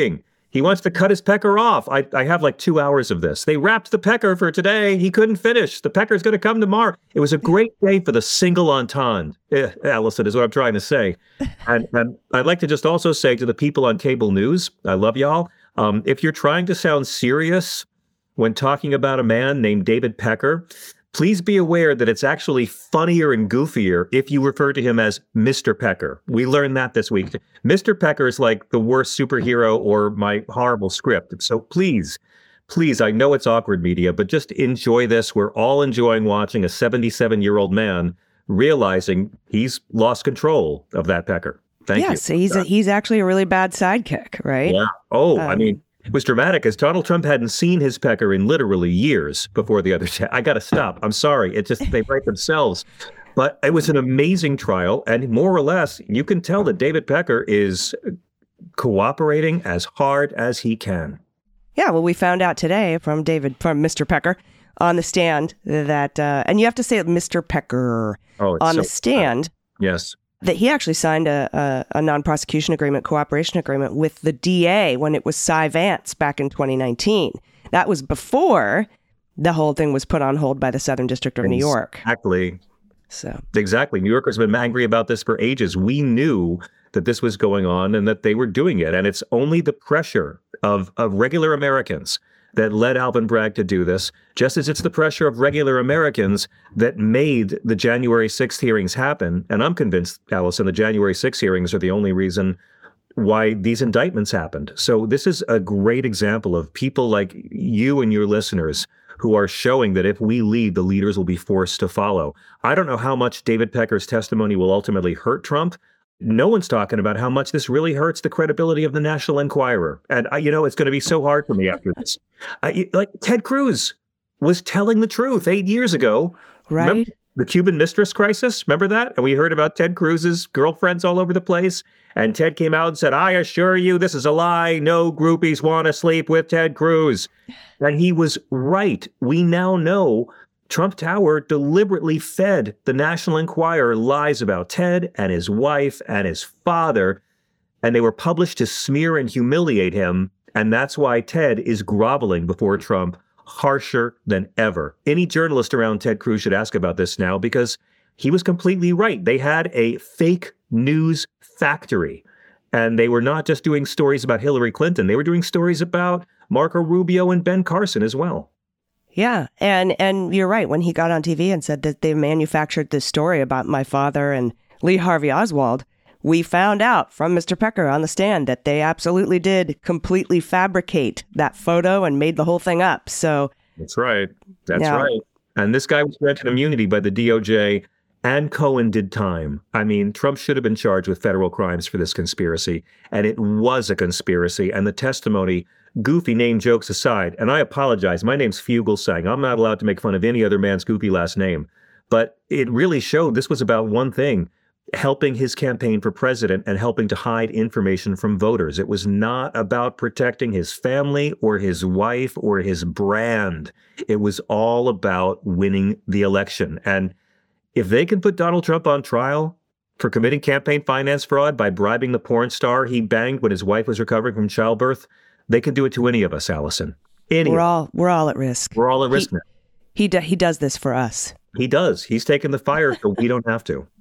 Speaker 5: He wants to cut his pecker off. I, I have like two hours of this. They wrapped the pecker for today. He couldn't finish. The pecker's going to come tomorrow. It was a great day for the single entendre, eh, Allison, is what I'm trying to say. And, and I'd like to just also say to the people on cable news, I love y'all. Um, if you're trying to sound serious when talking about a man named David Pecker, please be aware that it's actually funnier and goofier if you refer to him as Mister Pecker. We learned that this week. Mister Pecker is like the worst superhero or my horrible script. So please, please, I know it's awkward media, but just enjoy this. We're all enjoying watching a seventy-seven-year-old man realizing he's lost control of that Pecker. Thank
Speaker 2: yes,
Speaker 5: you.
Speaker 2: Yes, he's a, he's actually a really bad sidekick, right?
Speaker 5: Yeah. Oh, um, I mean, it was dramatic as Donald Trump hadn't seen his pecker in literally years before the other day. I got to stop. I'm sorry. It just, they write themselves. But it was an amazing trial. And more or less, you can tell that David Pecker is cooperating as hard as he can.
Speaker 2: Yeah, well, we found out today from David, from Mister Pecker on the stand that, uh, and you have to say it, Mister Pecker
Speaker 5: oh,
Speaker 2: on
Speaker 5: so,
Speaker 2: the stand.
Speaker 5: Uh, yes.
Speaker 2: That he actually signed a, a, a non-prosecution agreement, cooperation agreement with the D A when it was Cy Vance back in twenty nineteen. That was before the whole thing was put on hold by the Southern District of New York.
Speaker 5: Exactly.
Speaker 2: So
Speaker 5: exactly. New Yorkers have been angry about this for ages. We knew that this was going on and that they were doing it. And it's only the pressure of, of regular Americans that led Alvin Bragg to do this, just as it's the pressure of regular Americans that made the January sixth hearings happen. And I'm convinced, Allison, the January sixth hearings are the only reason why these indictments happened. So this is a great example of people like you and your listeners who are showing that if we lead, the leaders will be forced to follow. I don't know how much David Pecker's testimony will ultimately hurt Trump. No one's talking about how much this really hurts the credibility of the National Enquirer. And, I, you know, it's going to be so hard for me after this. I, like Ted Cruz was telling the truth eight years ago.
Speaker 2: Right.
Speaker 5: Remember the Cuban mistress crisis? Remember that? And we heard about Ted Cruz's girlfriends all over the place. And Ted came out and said, I assure you, this is a lie. No groupies want to sleep with Ted Cruz. And he was right. We now know Trump Tower deliberately fed the National Enquirer lies about Ted and his wife and his father, and they were published to smear and humiliate him. And that's why Ted is groveling before Trump harsher than ever. Any journalist around Ted Cruz should ask about this now because he was completely right. They had a fake news factory, and they were not just doing stories about Hillary Clinton. They were doing stories about Marco Rubio and Ben Carson as well.
Speaker 2: Yeah. And and you're right. When he got on T V and said that they manufactured this story about my father and Lee Harvey Oswald, we found out from Mister Pecker on the stand that they absolutely did completely fabricate that photo and made the whole thing up. So
Speaker 5: that's right. That's
Speaker 2: yeah.
Speaker 5: right. And this guy was granted immunity by the D O J, and Cohen did time. I mean, Trump should have been charged with federal crimes for this conspiracy, and it was a conspiracy. And the testimony, goofy name jokes aside, and I apologize, my name's Fugelsang. I'm not allowed to make fun of any other man's goofy last name. But it really showed this was about one thing, helping his campaign for president and helping to hide information from voters. It was not about protecting his family or his wife or his brand. It was all about winning the election. And if they can put Donald Trump on trial for committing campaign finance fraud by bribing the porn star he banged when his wife was recovering from childbirth, they can do it to any of us, Allison. Any
Speaker 2: we're all we're all at risk.
Speaker 5: We're all at risk
Speaker 2: he,
Speaker 5: now.
Speaker 2: He do, he does this for us.
Speaker 5: He does. He's taking the fire so we don't have to.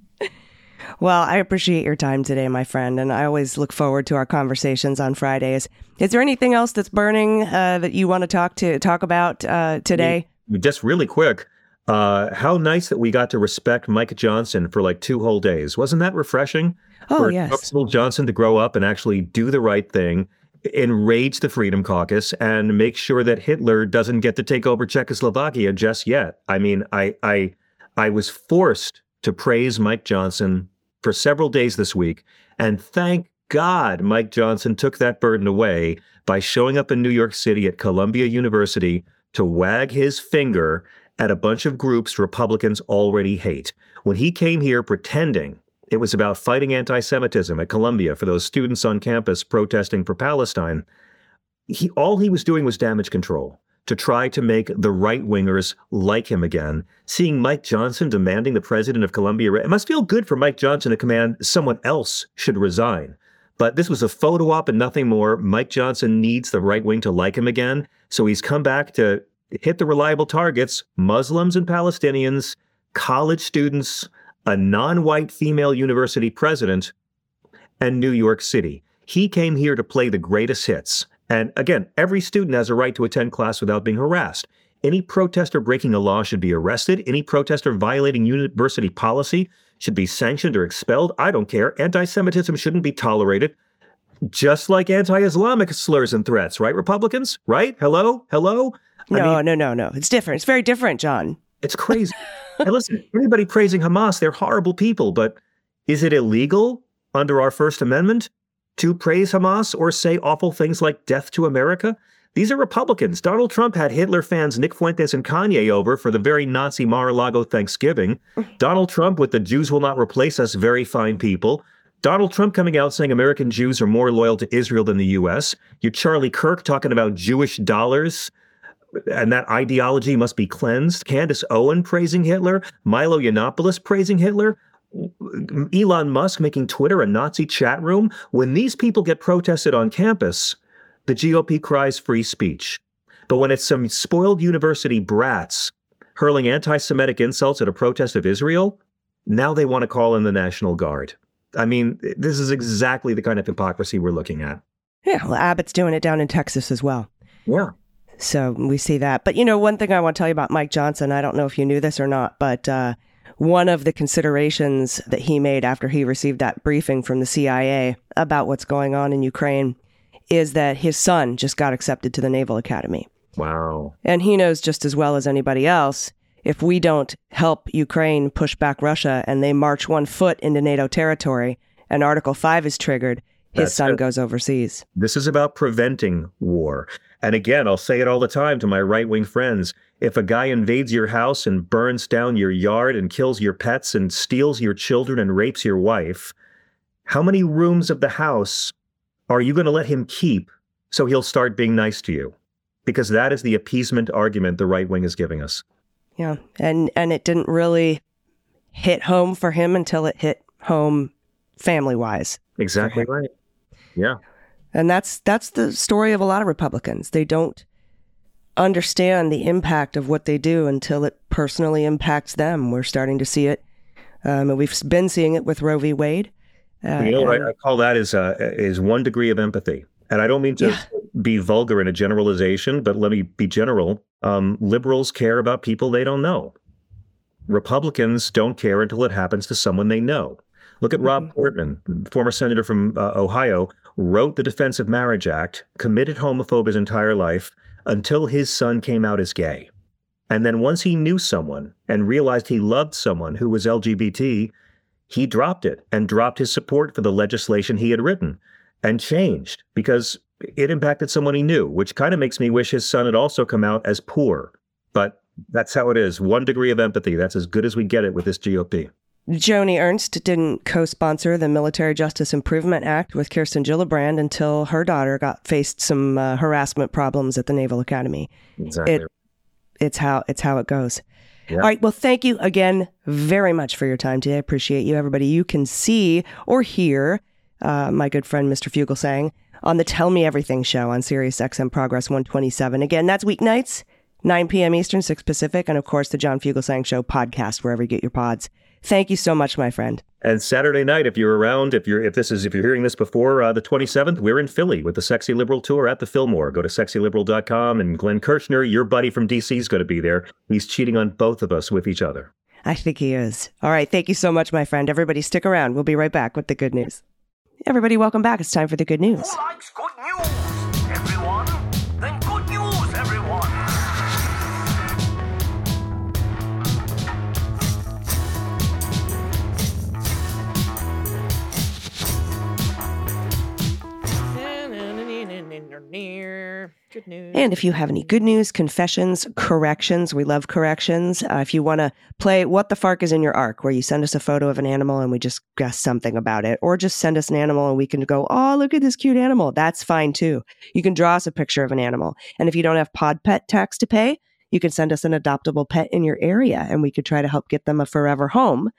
Speaker 2: Well, I appreciate your time today, my friend, and I always look forward to our conversations on Fridays. Is there anything else that's burning uh, that you want to talk to talk about uh, today?
Speaker 5: I mean, just really quick, uh, how nice that we got to respect Mike Johnson for like two whole days. Wasn't that refreshing?
Speaker 2: Oh,
Speaker 5: for
Speaker 2: yes.
Speaker 5: Trump Johnson to grow up and actually do the right thing, enrage the Freedom Caucus, and make sure that Hitler doesn't get to take over Czechoslovakia just yet. I mean, I I I was forced to praise Mike Johnson for several days this week, and thank God Mike Johnson took that burden away by showing up in New York City at Columbia University to wag his finger at a bunch of groups Republicans already hate. When he came here pretending it was about fighting anti-Semitism at Columbia for those students on campus protesting for Palestine, he all he was doing was damage control to try to make the right-wingers like him again. Seeing Mike Johnson demanding the president of Columbia, it must feel good for Mike Johnson to command someone else should resign. But this was a photo op and nothing more. Mike Johnson needs the right wing to like him again. So he's come back to hit the reliable targets, Muslims and Palestinians, college students, a non-white female university president, and New York City. He came here to play the greatest hits. And again, every student has a right to attend class without being harassed. Any protester breaking a law should be arrested. Any protester violating university policy should be sanctioned or expelled. I don't care. Anti-Semitism shouldn't be tolerated. Just like anti-Islamic slurs and threats, right, Republicans? Right? Hello? Hello? I
Speaker 2: No,
Speaker 5: mean,
Speaker 2: no, no, no. It's different. It's very different, John.
Speaker 5: it's crazy. Hey, listen, anybody praising Hamas, they're horrible people, but is it illegal under our First Amendment to praise Hamas or say awful things like death to America? These are Republicans. Donald Trump had Hitler fans Nick Fuentes and Kanye over for the very Nazi Mar-a-Lago Thanksgiving. Donald Trump with the Jews will not replace us, very fine people. Donald Trump coming out saying American Jews are more loyal to Israel than the U S. You Charlie Kirk talking about Jewish dollars and that ideology must be cleansed. Candace Owen praising Hitler. Milo Yiannopoulos praising Hitler. Elon Musk making Twitter a Nazi chat room. When these people get protested on campus, the G O P cries free speech. But when it's some spoiled university brats hurling anti-Semitic insults at a protest of Israel, now they want to call in the National Guard. I mean, this is exactly the kind of hypocrisy we're looking at.
Speaker 2: Yeah, well, Abbott's doing it down in Texas as well.
Speaker 5: Yeah.
Speaker 2: So we see that. But, you know, one thing I want to tell you about Mike Johnson, I don't know if you knew this or not, but uh, one of the considerations that he made after he received that briefing from the C I A about what's going on in Ukraine is that his son just got accepted to the Naval Academy.
Speaker 5: Wow.
Speaker 2: And he knows just as well as anybody else, if we don't help Ukraine push back Russia and they march one foot into NATO territory and Article five is triggered, his
Speaker 5: That's
Speaker 2: son
Speaker 5: it.
Speaker 2: goes overseas.
Speaker 5: This is about preventing war. And again, I'll say it all the time to my right-wing friends. If a guy invades your house and burns down your yard and kills your pets and steals your children and rapes your wife, how many rooms of the house are you going to let him keep so he'll start being nice to you? Because that is the appeasement argument the right wing is giving us.
Speaker 2: Yeah. And, and it didn't really hit home for him until it hit home family-wise.
Speaker 5: Exactly right. Yeah.
Speaker 2: And that's that's the story of a lot of Republicans. They don't understand the impact of what they do until it personally impacts them. We're starting to see it. Um, and we've been seeing it with Roe v. Wade. Uh,
Speaker 5: You know what
Speaker 2: and-
Speaker 5: I, I call that is uh, is one degree of empathy. And I don't mean to
Speaker 2: Yeah.
Speaker 5: be vulgar in a generalization, but let me be general. Um, liberals care about people they don't know. Republicans don't care until it happens to someone they know. Look at Rob Portman, former senator from uh, Ohio, wrote the Defense of Marriage Act, committed homophobe his entire life until his son came out as gay. And then once he knew someone and realized he loved someone who was L G B T, he dropped it and dropped his support for the legislation he had written and changed because it impacted someone he knew, which kind of makes me wish his son had also come out as poor. But that's how it is. One degree of empathy. That's as good as we get it with this G O P.
Speaker 2: Joni Ernst didn't co-sponsor the Military Justice Improvement Act with Kirsten Gillibrand until her daughter got faced some uh, harassment problems at the Naval Academy.
Speaker 5: Exactly.
Speaker 2: It, it's how it's how it goes.
Speaker 5: Yeah.
Speaker 2: All right. Well, thank you again very much for your time today. I appreciate you, everybody. You can see or hear uh, my good friend Mister Fugelsang on the Tell Me Everything show on Sirius X M Progress one twenty-seven. Again, that's weeknights, nine p.m. Eastern, six Pacific, and of course the John Fugelsang Show podcast wherever you get your pods. Thank you so much, my friend.
Speaker 5: And Saturday night, if you're around, if you're if this is if you're hearing this before uh, the twenty-seventh, we're in Philly with the Sexy Liberal tour at the Fillmore. Go to sexy liberal dot com, and Glenn Kirshner, your buddy from D C, is going to be there. He's cheating on both of us with each other.
Speaker 2: I think he is. All right. Thank you so much, my friend. Everybody stick around. We'll be right back with the good news. Everybody, welcome back. It's time for the good news.
Speaker 3: Who likes good news? Everyone? Then good news, everyone.
Speaker 1: Good news.
Speaker 2: And if you have any good news, confessions, corrections, we love corrections. Uh, if you want to play What the Fark is in Your Ark, where you send us a photo of an animal and we just guess something about it, or just send us an animal and we can go, oh, look at this cute animal. That's fine too. You can draw us a picture of an animal. And if you don't have pod pet tax to pay, you can send us an adoptable pet in your area and we could try to help get them a forever home.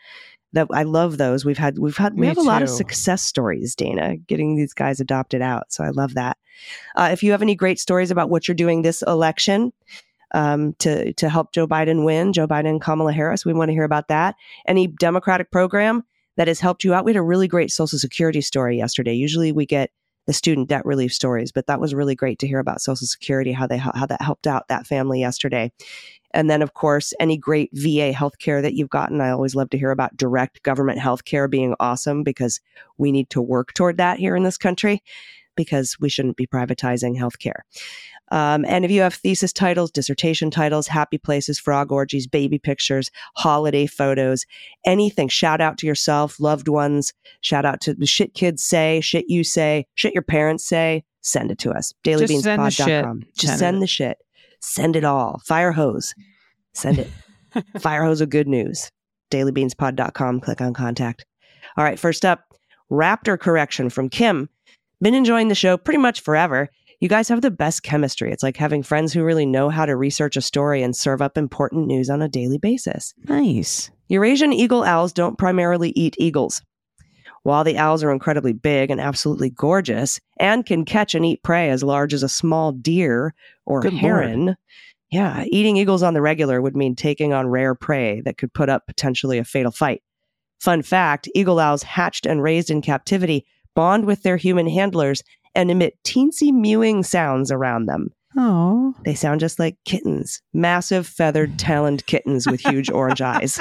Speaker 2: That I love those. We've had we've had we
Speaker 4: Me
Speaker 2: have a lot of
Speaker 4: too.
Speaker 2: success stories, Dana, getting these guys adopted out. So I love that. Uh, if you have any great stories about what you're doing this election um, to to help Joe Biden win, Joe Biden and Kamala Harris, we want to hear about that. Any Democratic program that has helped you out. We had a really great Social Security story yesterday. Usually we get the student debt relief stories, but that was really great to hear about Social Security, how they how that helped out that family yesterday. And then, of course, any great V A healthcare that you've gotten. I always love to hear about direct government healthcare being awesome, because we need to work toward that here in this country, because we shouldn't be privatizing healthcare. Um, and if you have thesis titles, dissertation titles, happy places, frog orgies, baby pictures, holiday photos, anything, shout out to yourself, loved ones, shout out to the shit kids say, shit you say, shit your parents say, send it to us. daily beans pod dot com. Just send
Speaker 4: it.
Speaker 2: the shit. Send it all. Fire hose. Send it. Fire hose of good news. daily beans pod dot com. Click on contact. All right, first up, Raptor correction from Kim. Been enjoying the show pretty much forever. You guys have the best chemistry. It's like having friends who really know how to research a story and serve up important news on a daily basis.
Speaker 4: Nice.
Speaker 2: Eurasian eagle owls don't primarily eat eagles. While the owls are incredibly big and absolutely gorgeous and can catch and eat prey as large as a small deer or
Speaker 4: Good
Speaker 2: heron,
Speaker 4: Lord.
Speaker 2: yeah, eating eagles on the regular would mean taking on rare prey that could put up potentially a fatal fight. Fun fact, eagle owls hatched and raised in captivity bond with their human handlers and emit teensy mewing sounds around them.
Speaker 4: Oh.
Speaker 2: They sound just like kittens, massive feathered taloned kittens with huge orange eyes.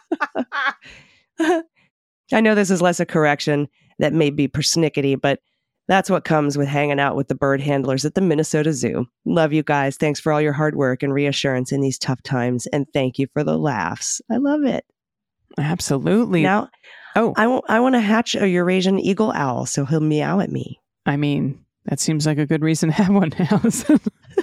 Speaker 2: I know this is less a correction that may be persnickety, but that's what comes with hanging out with the bird handlers at the Minnesota Zoo. Love you guys. Thanks for all your hard work and reassurance in these tough times. And thank you for the laughs. I love it.
Speaker 4: Absolutely.
Speaker 2: Now,
Speaker 4: oh,
Speaker 2: I, w- I want to hatch a Eurasian eagle owl so he'll meow at me.
Speaker 4: I mean, that seems like a good reason to have one, Allison.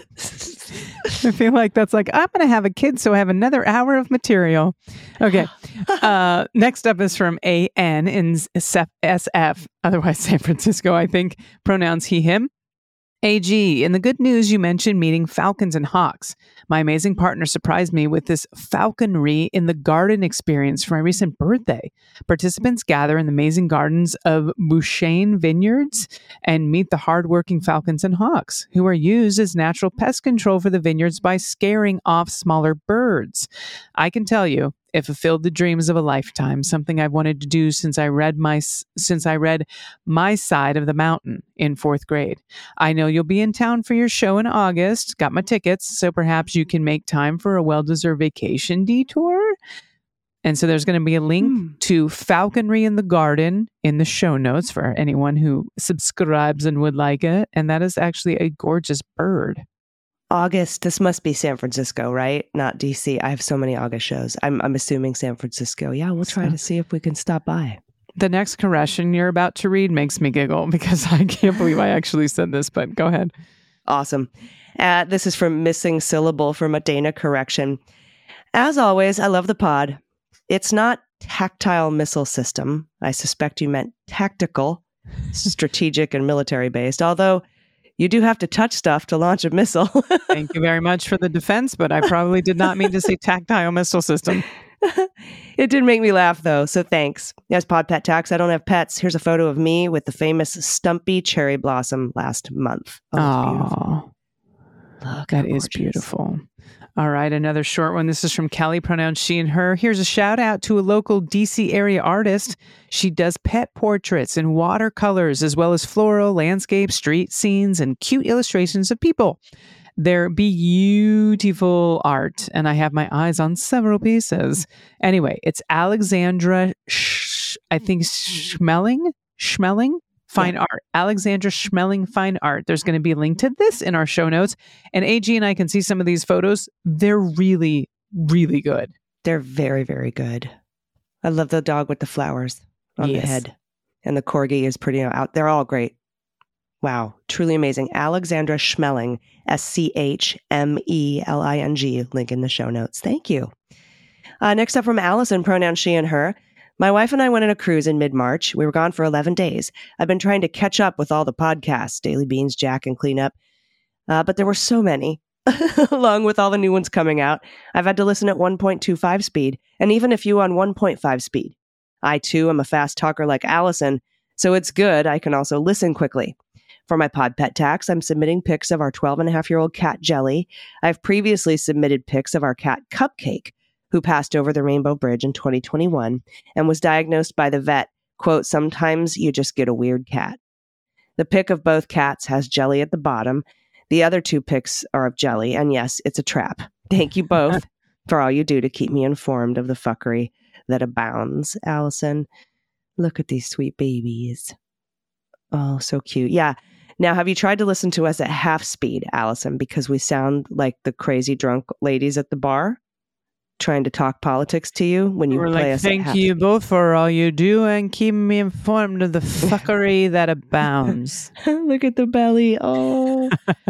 Speaker 4: I feel like that's like, I'm going to have a kid, so I have another hour of material. Okay. Uh, next up is from A N in S F, otherwise San Francisco, I think. Pronouns he, him. A G, in the good news, you mentioned meeting falcons and hawks. My amazing partner surprised me with this falconry in the garden experience for my recent birthday. Participants gather in the amazing gardens of Bouchain Vineyards and meet the hardworking falcons and hawks, who are used as natural pest control for the vineyards by scaring off smaller birds. I can tell you, it fulfilled the dreams of a lifetime, something I've wanted to do since I read my since I read My Side of the Mountain in fourth grade. I know you'll be in town for your show in August. Got my tickets, so perhaps you can make time for a well-deserved vacation detour. And so there's going to be a link
Speaker 2: Hmm.
Speaker 4: to Falconry in the Garden in the show notes for anyone who subscribes and would like it. And that is actually a gorgeous bird.
Speaker 2: August, this must be San Francisco, right? Not D C. I have so many August shows. I'm I'm assuming San Francisco. Yeah, we'll try
Speaker 4: So-
Speaker 2: to see if we can stop by.
Speaker 4: The next correction you're about to read makes me giggle because I can't believe I actually said this, but go ahead.
Speaker 2: Awesome. Uh, this is from Missing Syllable from a Dana correction. As always, I love the pod. It's not tactile missile system. I suspect you meant tactical, strategic, and military based, although you do have to touch stuff to launch a missile.
Speaker 4: Thank you very much for the defense, but I probably did not mean to say tactile missile system.
Speaker 2: It did make me laugh, though, so thanks. Yes, Pod Pet Tax. I don't have pets. Here's a photo of me with the famous Stumpy cherry blossom last month. Oh, it's beautiful.
Speaker 4: Oh,
Speaker 2: Look,
Speaker 4: that
Speaker 2: how
Speaker 4: is
Speaker 2: gorgeous.
Speaker 4: beautiful. All right, another short one. This is from Kelly, pronouns she and her. Here's a shout out to a local D C area artist. She does pet portraits in watercolors, as well as floral, landscape, street scenes, and cute illustrations of people. They're beautiful art, and I have my eyes on several pieces. Anyway, it's Alexandra, Sh- I think, Schmelling? Schmelling? Fine Art. Alexandra Schmelling Fine Art. There's going to be a link to this in our show notes. And A G and I can see some of these photos. They're really, really good.
Speaker 2: They're very, very good. I love the dog with the flowers on
Speaker 4: Yes.
Speaker 2: the head. And the corgi is pretty out. They're all great. Wow. Truly amazing. Alexandra Schmelling, S C H M E L I N G. Link in the show notes. Thank you. Uh, next up from Allison, pronoun she and her. My wife and I went on a cruise in mid-March. We were gone for eleven days. I've been trying to catch up with all the podcasts, Daily Beans, Jack, and Cleanup. Uh, but there were so many, along with all the new ones coming out. I've had to listen at one point two five speed, and even a few on one point five speed. I too am a fast talker like Allison, so it's good I can also listen quickly. For my pod pet tax, I'm submitting pics of our twelve and a half year old cat Jelly. I've previously submitted pics of our cat Cupcake, who passed over the Rainbow Bridge in twenty twenty-one and was diagnosed by the vet, quote, sometimes you just get a weird cat. The pic of both cats has Jelly at the bottom. The other two pics are of Jelly, and yes, it's a trap. Thank you both for all you do to keep me informed of the fuckery that abounds. Allison, look at these sweet babies. Oh, so cute. Yeah. Now, have you tried to listen to us at half speed, Allison, because we sound like the crazy drunk ladies at the bar trying to talk politics to you when you
Speaker 4: We're
Speaker 2: play
Speaker 4: like,
Speaker 2: us
Speaker 4: thank
Speaker 2: at half
Speaker 4: you
Speaker 2: speed?
Speaker 4: both for all you do and keep me informed of the fuckery that abounds.
Speaker 2: Look at the belly. Oh.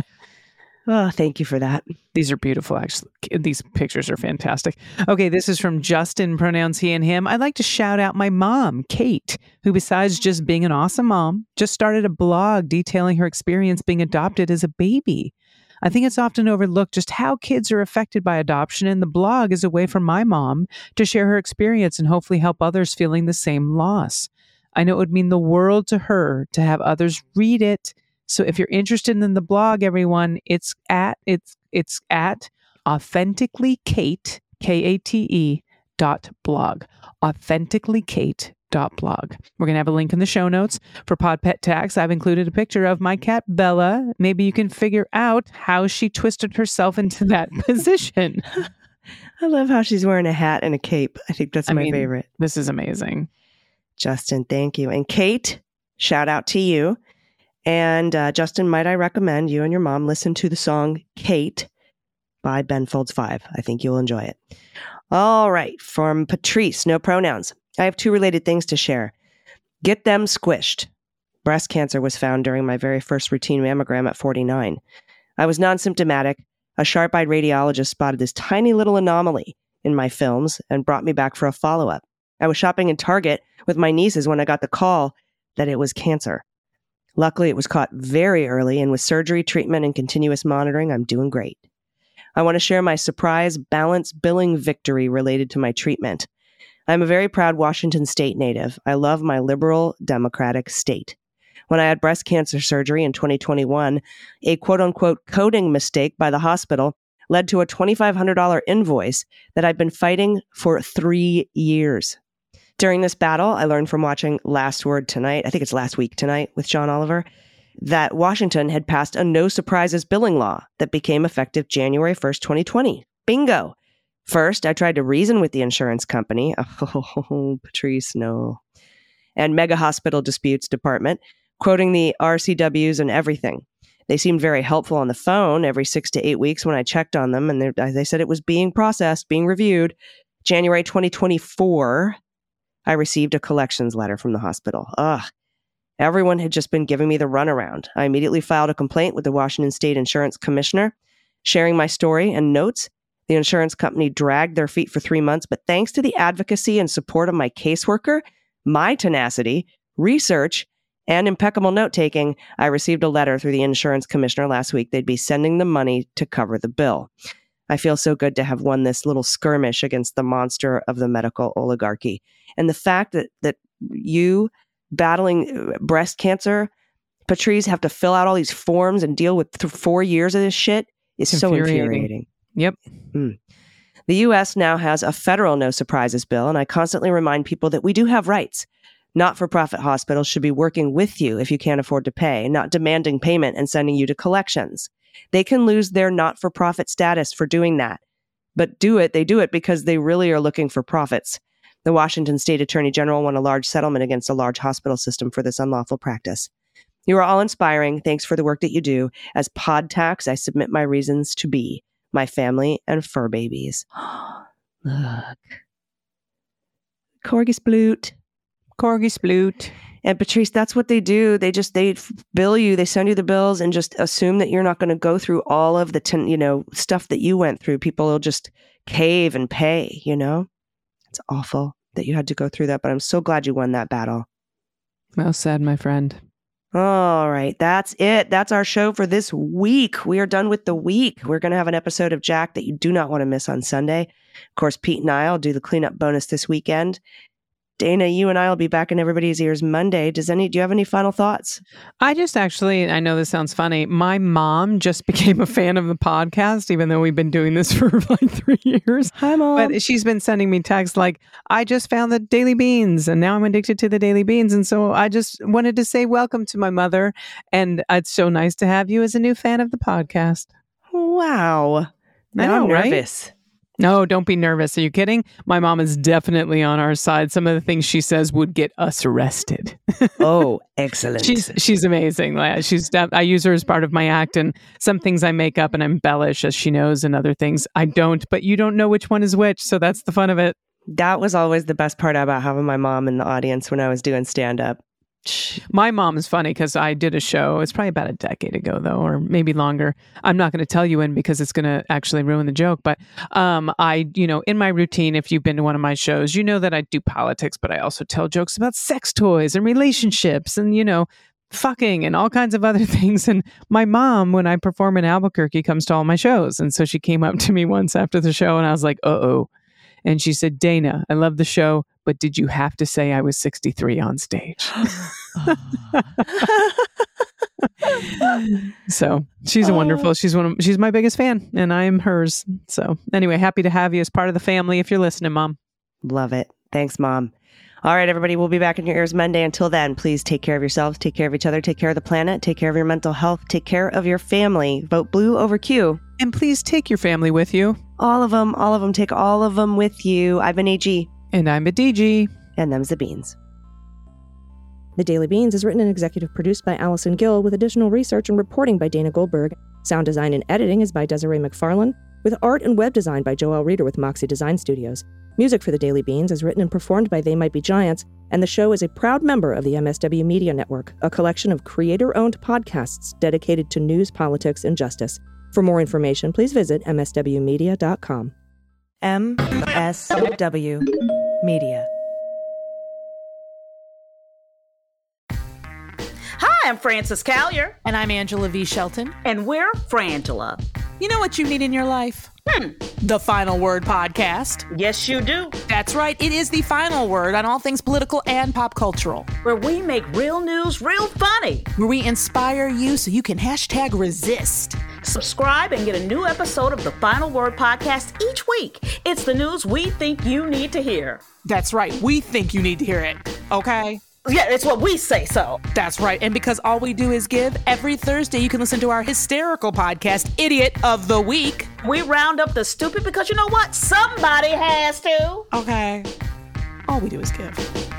Speaker 2: Oh, thank you for that.
Speaker 4: These are beautiful, actually. These pictures are fantastic. Okay, this is from Justin, pronouns he and him. I'd like to shout out my mom, Kate, who besides just being an awesome mom, just started a blog detailing her experience being adopted as a baby. I think it's often overlooked just how kids are affected by adoption, and the blog is a way for my mom to share her experience and hopefully help others feeling the same loss. I know it would mean the world to her to have others read it. So if you're interested in the blog, everyone, it's at it's it's at authentically Kate, K A T E dot blog. authentically Kate dot blog. We're gonna have a link in the show notes for Pod Pet Tax. I've included a picture of my cat Bella. Maybe you can figure out how she twisted herself into that position.
Speaker 2: I love how she's wearing a hat and a cape. I think that's
Speaker 4: I
Speaker 2: my
Speaker 4: mean,
Speaker 2: favorite.
Speaker 4: This is amazing.
Speaker 2: Justin, thank you. And Kate, shout out to you. And uh, Justin, might I recommend you and your mom listen to the song Kate by Ben Folds Five. I think you'll enjoy it. All right. From Patrice, no pronouns. I have two related things to share. Get them squished. Breast cancer was found during my very first routine mammogram at forty-nine. I was non-symptomatic. A sharp-eyed radiologist spotted this tiny little anomaly in my films and brought me back for a follow-up. I was shopping in Target with my nieces when I got the call that it was cancer. Luckily, it was caught very early, and with surgery, treatment, and continuous monitoring, I'm doing great. I want to share my surprise balanced billing victory related to my treatment. I'm a very proud Washington State native. I love my liberal democratic state. When I had breast cancer surgery in twenty twenty-one, a quote-unquote coding mistake by the hospital led to a twenty-five hundred dollars invoice that I've been fighting for three years. During this battle, I learned from watching Last Word Tonight, I think it's Last Week Tonight with John Oliver, that Washington had passed a no surprises billing law that became effective January first, twenty twenty. Bingo! First, I tried to reason with the insurance company, oh, Patrice, no, and Mega Hospital Disputes Department, quoting the R C Ws and everything. They seemed very helpful on the phone every six to eight weeks when I checked on them, and they said it was being processed, being reviewed. January twenty twenty-four, I received a collections letter from the hospital. Ugh. Everyone had just been giving me the runaround. I immediately filed a complaint with the Washington State Insurance Commissioner, sharing my story and notes. The insurance company dragged their feet for three months, but thanks to the advocacy and support of my caseworker, my tenacity, research, and impeccable note-taking, I received a letter through the insurance commissioner last week. They'd be sending the money to cover the bill. I feel so good to have won this little skirmish against the monster of the medical oligarchy. And the fact that that you battling breast cancer, Patrice, have to fill out all these forms and deal with th- four years of this shit is
Speaker 4: It's
Speaker 2: so
Speaker 4: infuriating.
Speaker 2: infuriating.
Speaker 4: Yep.
Speaker 2: Mm. The U S now has a federal no surprises bill, and I constantly remind people that we do have rights. Not-for-profit hospitals should be working with you if you can't afford to pay, not demanding payment and sending you to collections. They can lose their not-for-profit status for doing that. But do it, they do it because they really are looking for profits. The Washington State Attorney General won a large settlement against a large hospital system for this unlawful practice. You are all inspiring. Thanks for the work that you do. As Pod Tax, I submit my reasons to be my family and fur babies. Look. Corgi Sploot.
Speaker 4: Corgi Sploot.
Speaker 2: And Patrice, that's what they do. They just, they bill you, they send you the bills and just assume that you're not going to go through all of the, ten, you know, stuff that you went through. People will just cave and pay, you know? It's awful that you had to go through that, but I'm so glad you won that battle.
Speaker 4: Well said, my friend.
Speaker 2: All right, that's it. That's our show for this week. We are done with the week. We're going to have an episode of Jack that you do not want to miss on Sunday. Of course, Pete and I will do the cleanup bonus this weekend. Dana, you and I will be back in everybody's ears Monday. Does any? Do you have any final thoughts?
Speaker 4: I just actually, I know this sounds funny. My mom just became a fan of the podcast, even though we've been doing this for like three years.
Speaker 2: Hi, Mom.
Speaker 4: But she's been sending me texts like, I just found the Daily Beans and now I'm addicted to the Daily Beans. And so I just wanted to say welcome to my mother. And it's so nice to have you as a new fan of the podcast.
Speaker 2: Wow. Now
Speaker 4: I know,
Speaker 2: I'm
Speaker 4: right?
Speaker 2: nervous.
Speaker 4: No, don't be nervous. Are you kidding? My mom is definitely on our side. Some of the things she says would get us arrested.
Speaker 2: Oh, excellent.
Speaker 4: She's she's amazing. Like, She's I use her as part of my act, and some things I make up and embellish, as she knows, and other things I don't. But you don't know which one is which, so that's the fun of it.
Speaker 2: That was always the best part about having my mom in the audience when I was doing stand-up.
Speaker 4: My mom is funny because I did a show. It's probably about a decade ago, though, or maybe longer. I'm not going to tell you in because it's going to actually ruin the joke. But um, I, you know, in my routine, if you've been to one of my shows, you know that I do politics, but I also tell jokes about sex toys and relationships and, you know, fucking and all kinds of other things. And my mom, when I perform in Albuquerque, comes to all my shows. And so she came up to me once after the show and I was like, uh-oh. And she said, Dana, I love the show, but did you have to say I was sixty-three on stage? So she's a wonderful, she's one of, she's my biggest fan and I am hers. So anyway, happy to have you as part of the family. If you're listening, Mom.
Speaker 2: Love it. Thanks, Mom. All right, everybody, we'll be back in your ears Monday. Until then, please take care of yourselves, take care of each other, take care of the planet, take care of your mental health, take care of your family. Vote blue over Q.
Speaker 4: And please take your family with you.
Speaker 2: All of them, all of them, take all of them with you. I've been A G.
Speaker 4: And I'm a D G.
Speaker 2: And them's the beans.
Speaker 1: The Daily Beans is written and executive produced by Allison Gill with additional research and reporting by Dana Goldberg. Sound design and editing is by Desiree McFarlane, with art and web design by Joelle Reeder with Moxie Design Studios. Music for The Daily Beans is written and performed by They Might Be Giants, and the show is a proud member of the M S W Media Network, a collection of creator-owned podcasts dedicated to news, politics, and justice. For more information, please visit m s w media dot com.
Speaker 2: M S W Media.
Speaker 6: Hi, I'm Frances Callier.
Speaker 7: And I'm Angela V. Shelton.
Speaker 6: And we're Frangela.
Speaker 7: You know what you need in your life?
Speaker 6: Hmm.
Speaker 7: The Final Word Podcast.
Speaker 6: Yes, you do.
Speaker 7: That's right. It is the final word on all things political and pop cultural.
Speaker 6: Where we make real news real funny.
Speaker 7: Where we inspire you so you can hashtag resist.
Speaker 6: Subscribe and get a new episode of the Final Word Podcast each week. It's the news we think you need to hear.
Speaker 7: That's right. We think you need to hear it. Okay?
Speaker 6: Yeah, it's what we say so.
Speaker 7: That's right. And because all we do is give, every Thursday you can listen to our hysterical podcast, Idiot of the Week.
Speaker 6: We round up the stupid because you know what? Somebody has to.
Speaker 7: Okay. All we do is give.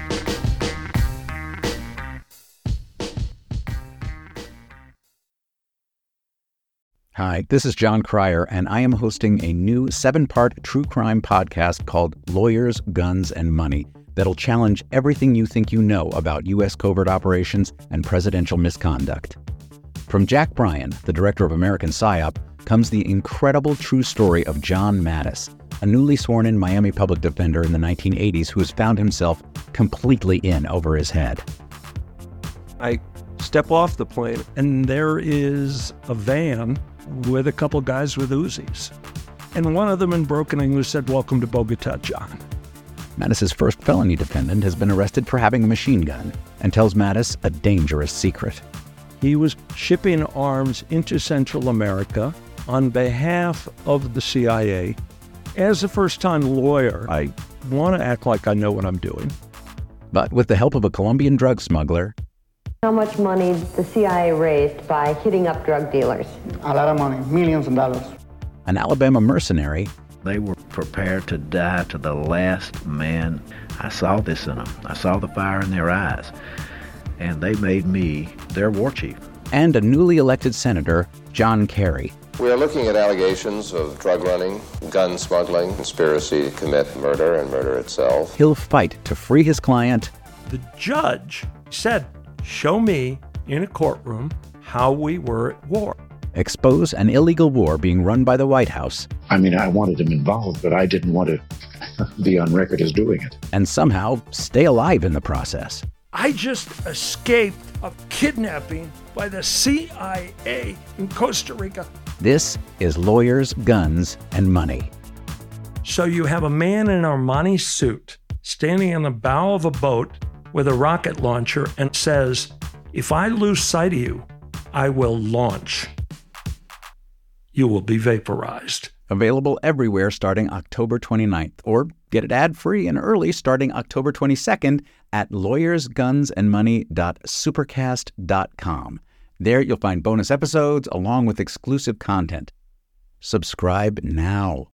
Speaker 8: Hi, this is John Cryer, and I am hosting a new seven-part true crime podcast called Lawyers, Guns, and Money that'll challenge everything you think you know about U S covert operations and presidential misconduct. From Jack Bryan, the director of American PSYOP, comes the incredible true story of John Mattis, a newly sworn-in Miami public defender in the nineteen eighties who has found himself completely in over his head.
Speaker 9: I step off the plane, and there is a van with a couple guys with Uzis. And one of them in broken English said, "Welcome to Bogota, John."
Speaker 8: Mattis's first felony defendant has been arrested for having a machine gun and tells Mattis a dangerous secret.
Speaker 9: He was shipping arms into Central America on behalf of the C I A. As a first-time lawyer, I want to act like I know what I'm doing.
Speaker 8: But with the help of a Colombian drug smuggler,
Speaker 10: how much money the C I A raised by hitting up drug dealers?
Speaker 11: A lot of money, millions of dollars.
Speaker 8: An Alabama mercenary,
Speaker 12: they were prepared to die to the last man. I saw this in them. I saw the fire in their eyes. And they made me their war chief.
Speaker 8: And a newly elected senator, John Kerry.
Speaker 13: We are looking at allegations of drug running, gun smuggling, conspiracy to commit murder and murder itself.
Speaker 8: He'll fight to free his client.
Speaker 9: The judge said, "Show me in a courtroom how we were at war."
Speaker 8: Expose an illegal war being run by the White House.
Speaker 14: I mean, I wanted him involved, but I didn't want to be on record as doing it.
Speaker 8: And somehow stay alive in the process.
Speaker 9: I just escaped a kidnapping by the C I A in Costa Rica.
Speaker 8: This is Lawyers, Guns, and Money.
Speaker 9: So you have a man in an Armani suit standing in the bow of a boat with a rocket launcher and says, "If I lose sight of you, I will launch. You will be vaporized."
Speaker 8: Available everywhere starting October twenty-ninth, or get it ad-free and early starting October twenty-second at lawyers guns and money dot supercast dot com. There you'll find bonus episodes along with exclusive content. Subscribe now.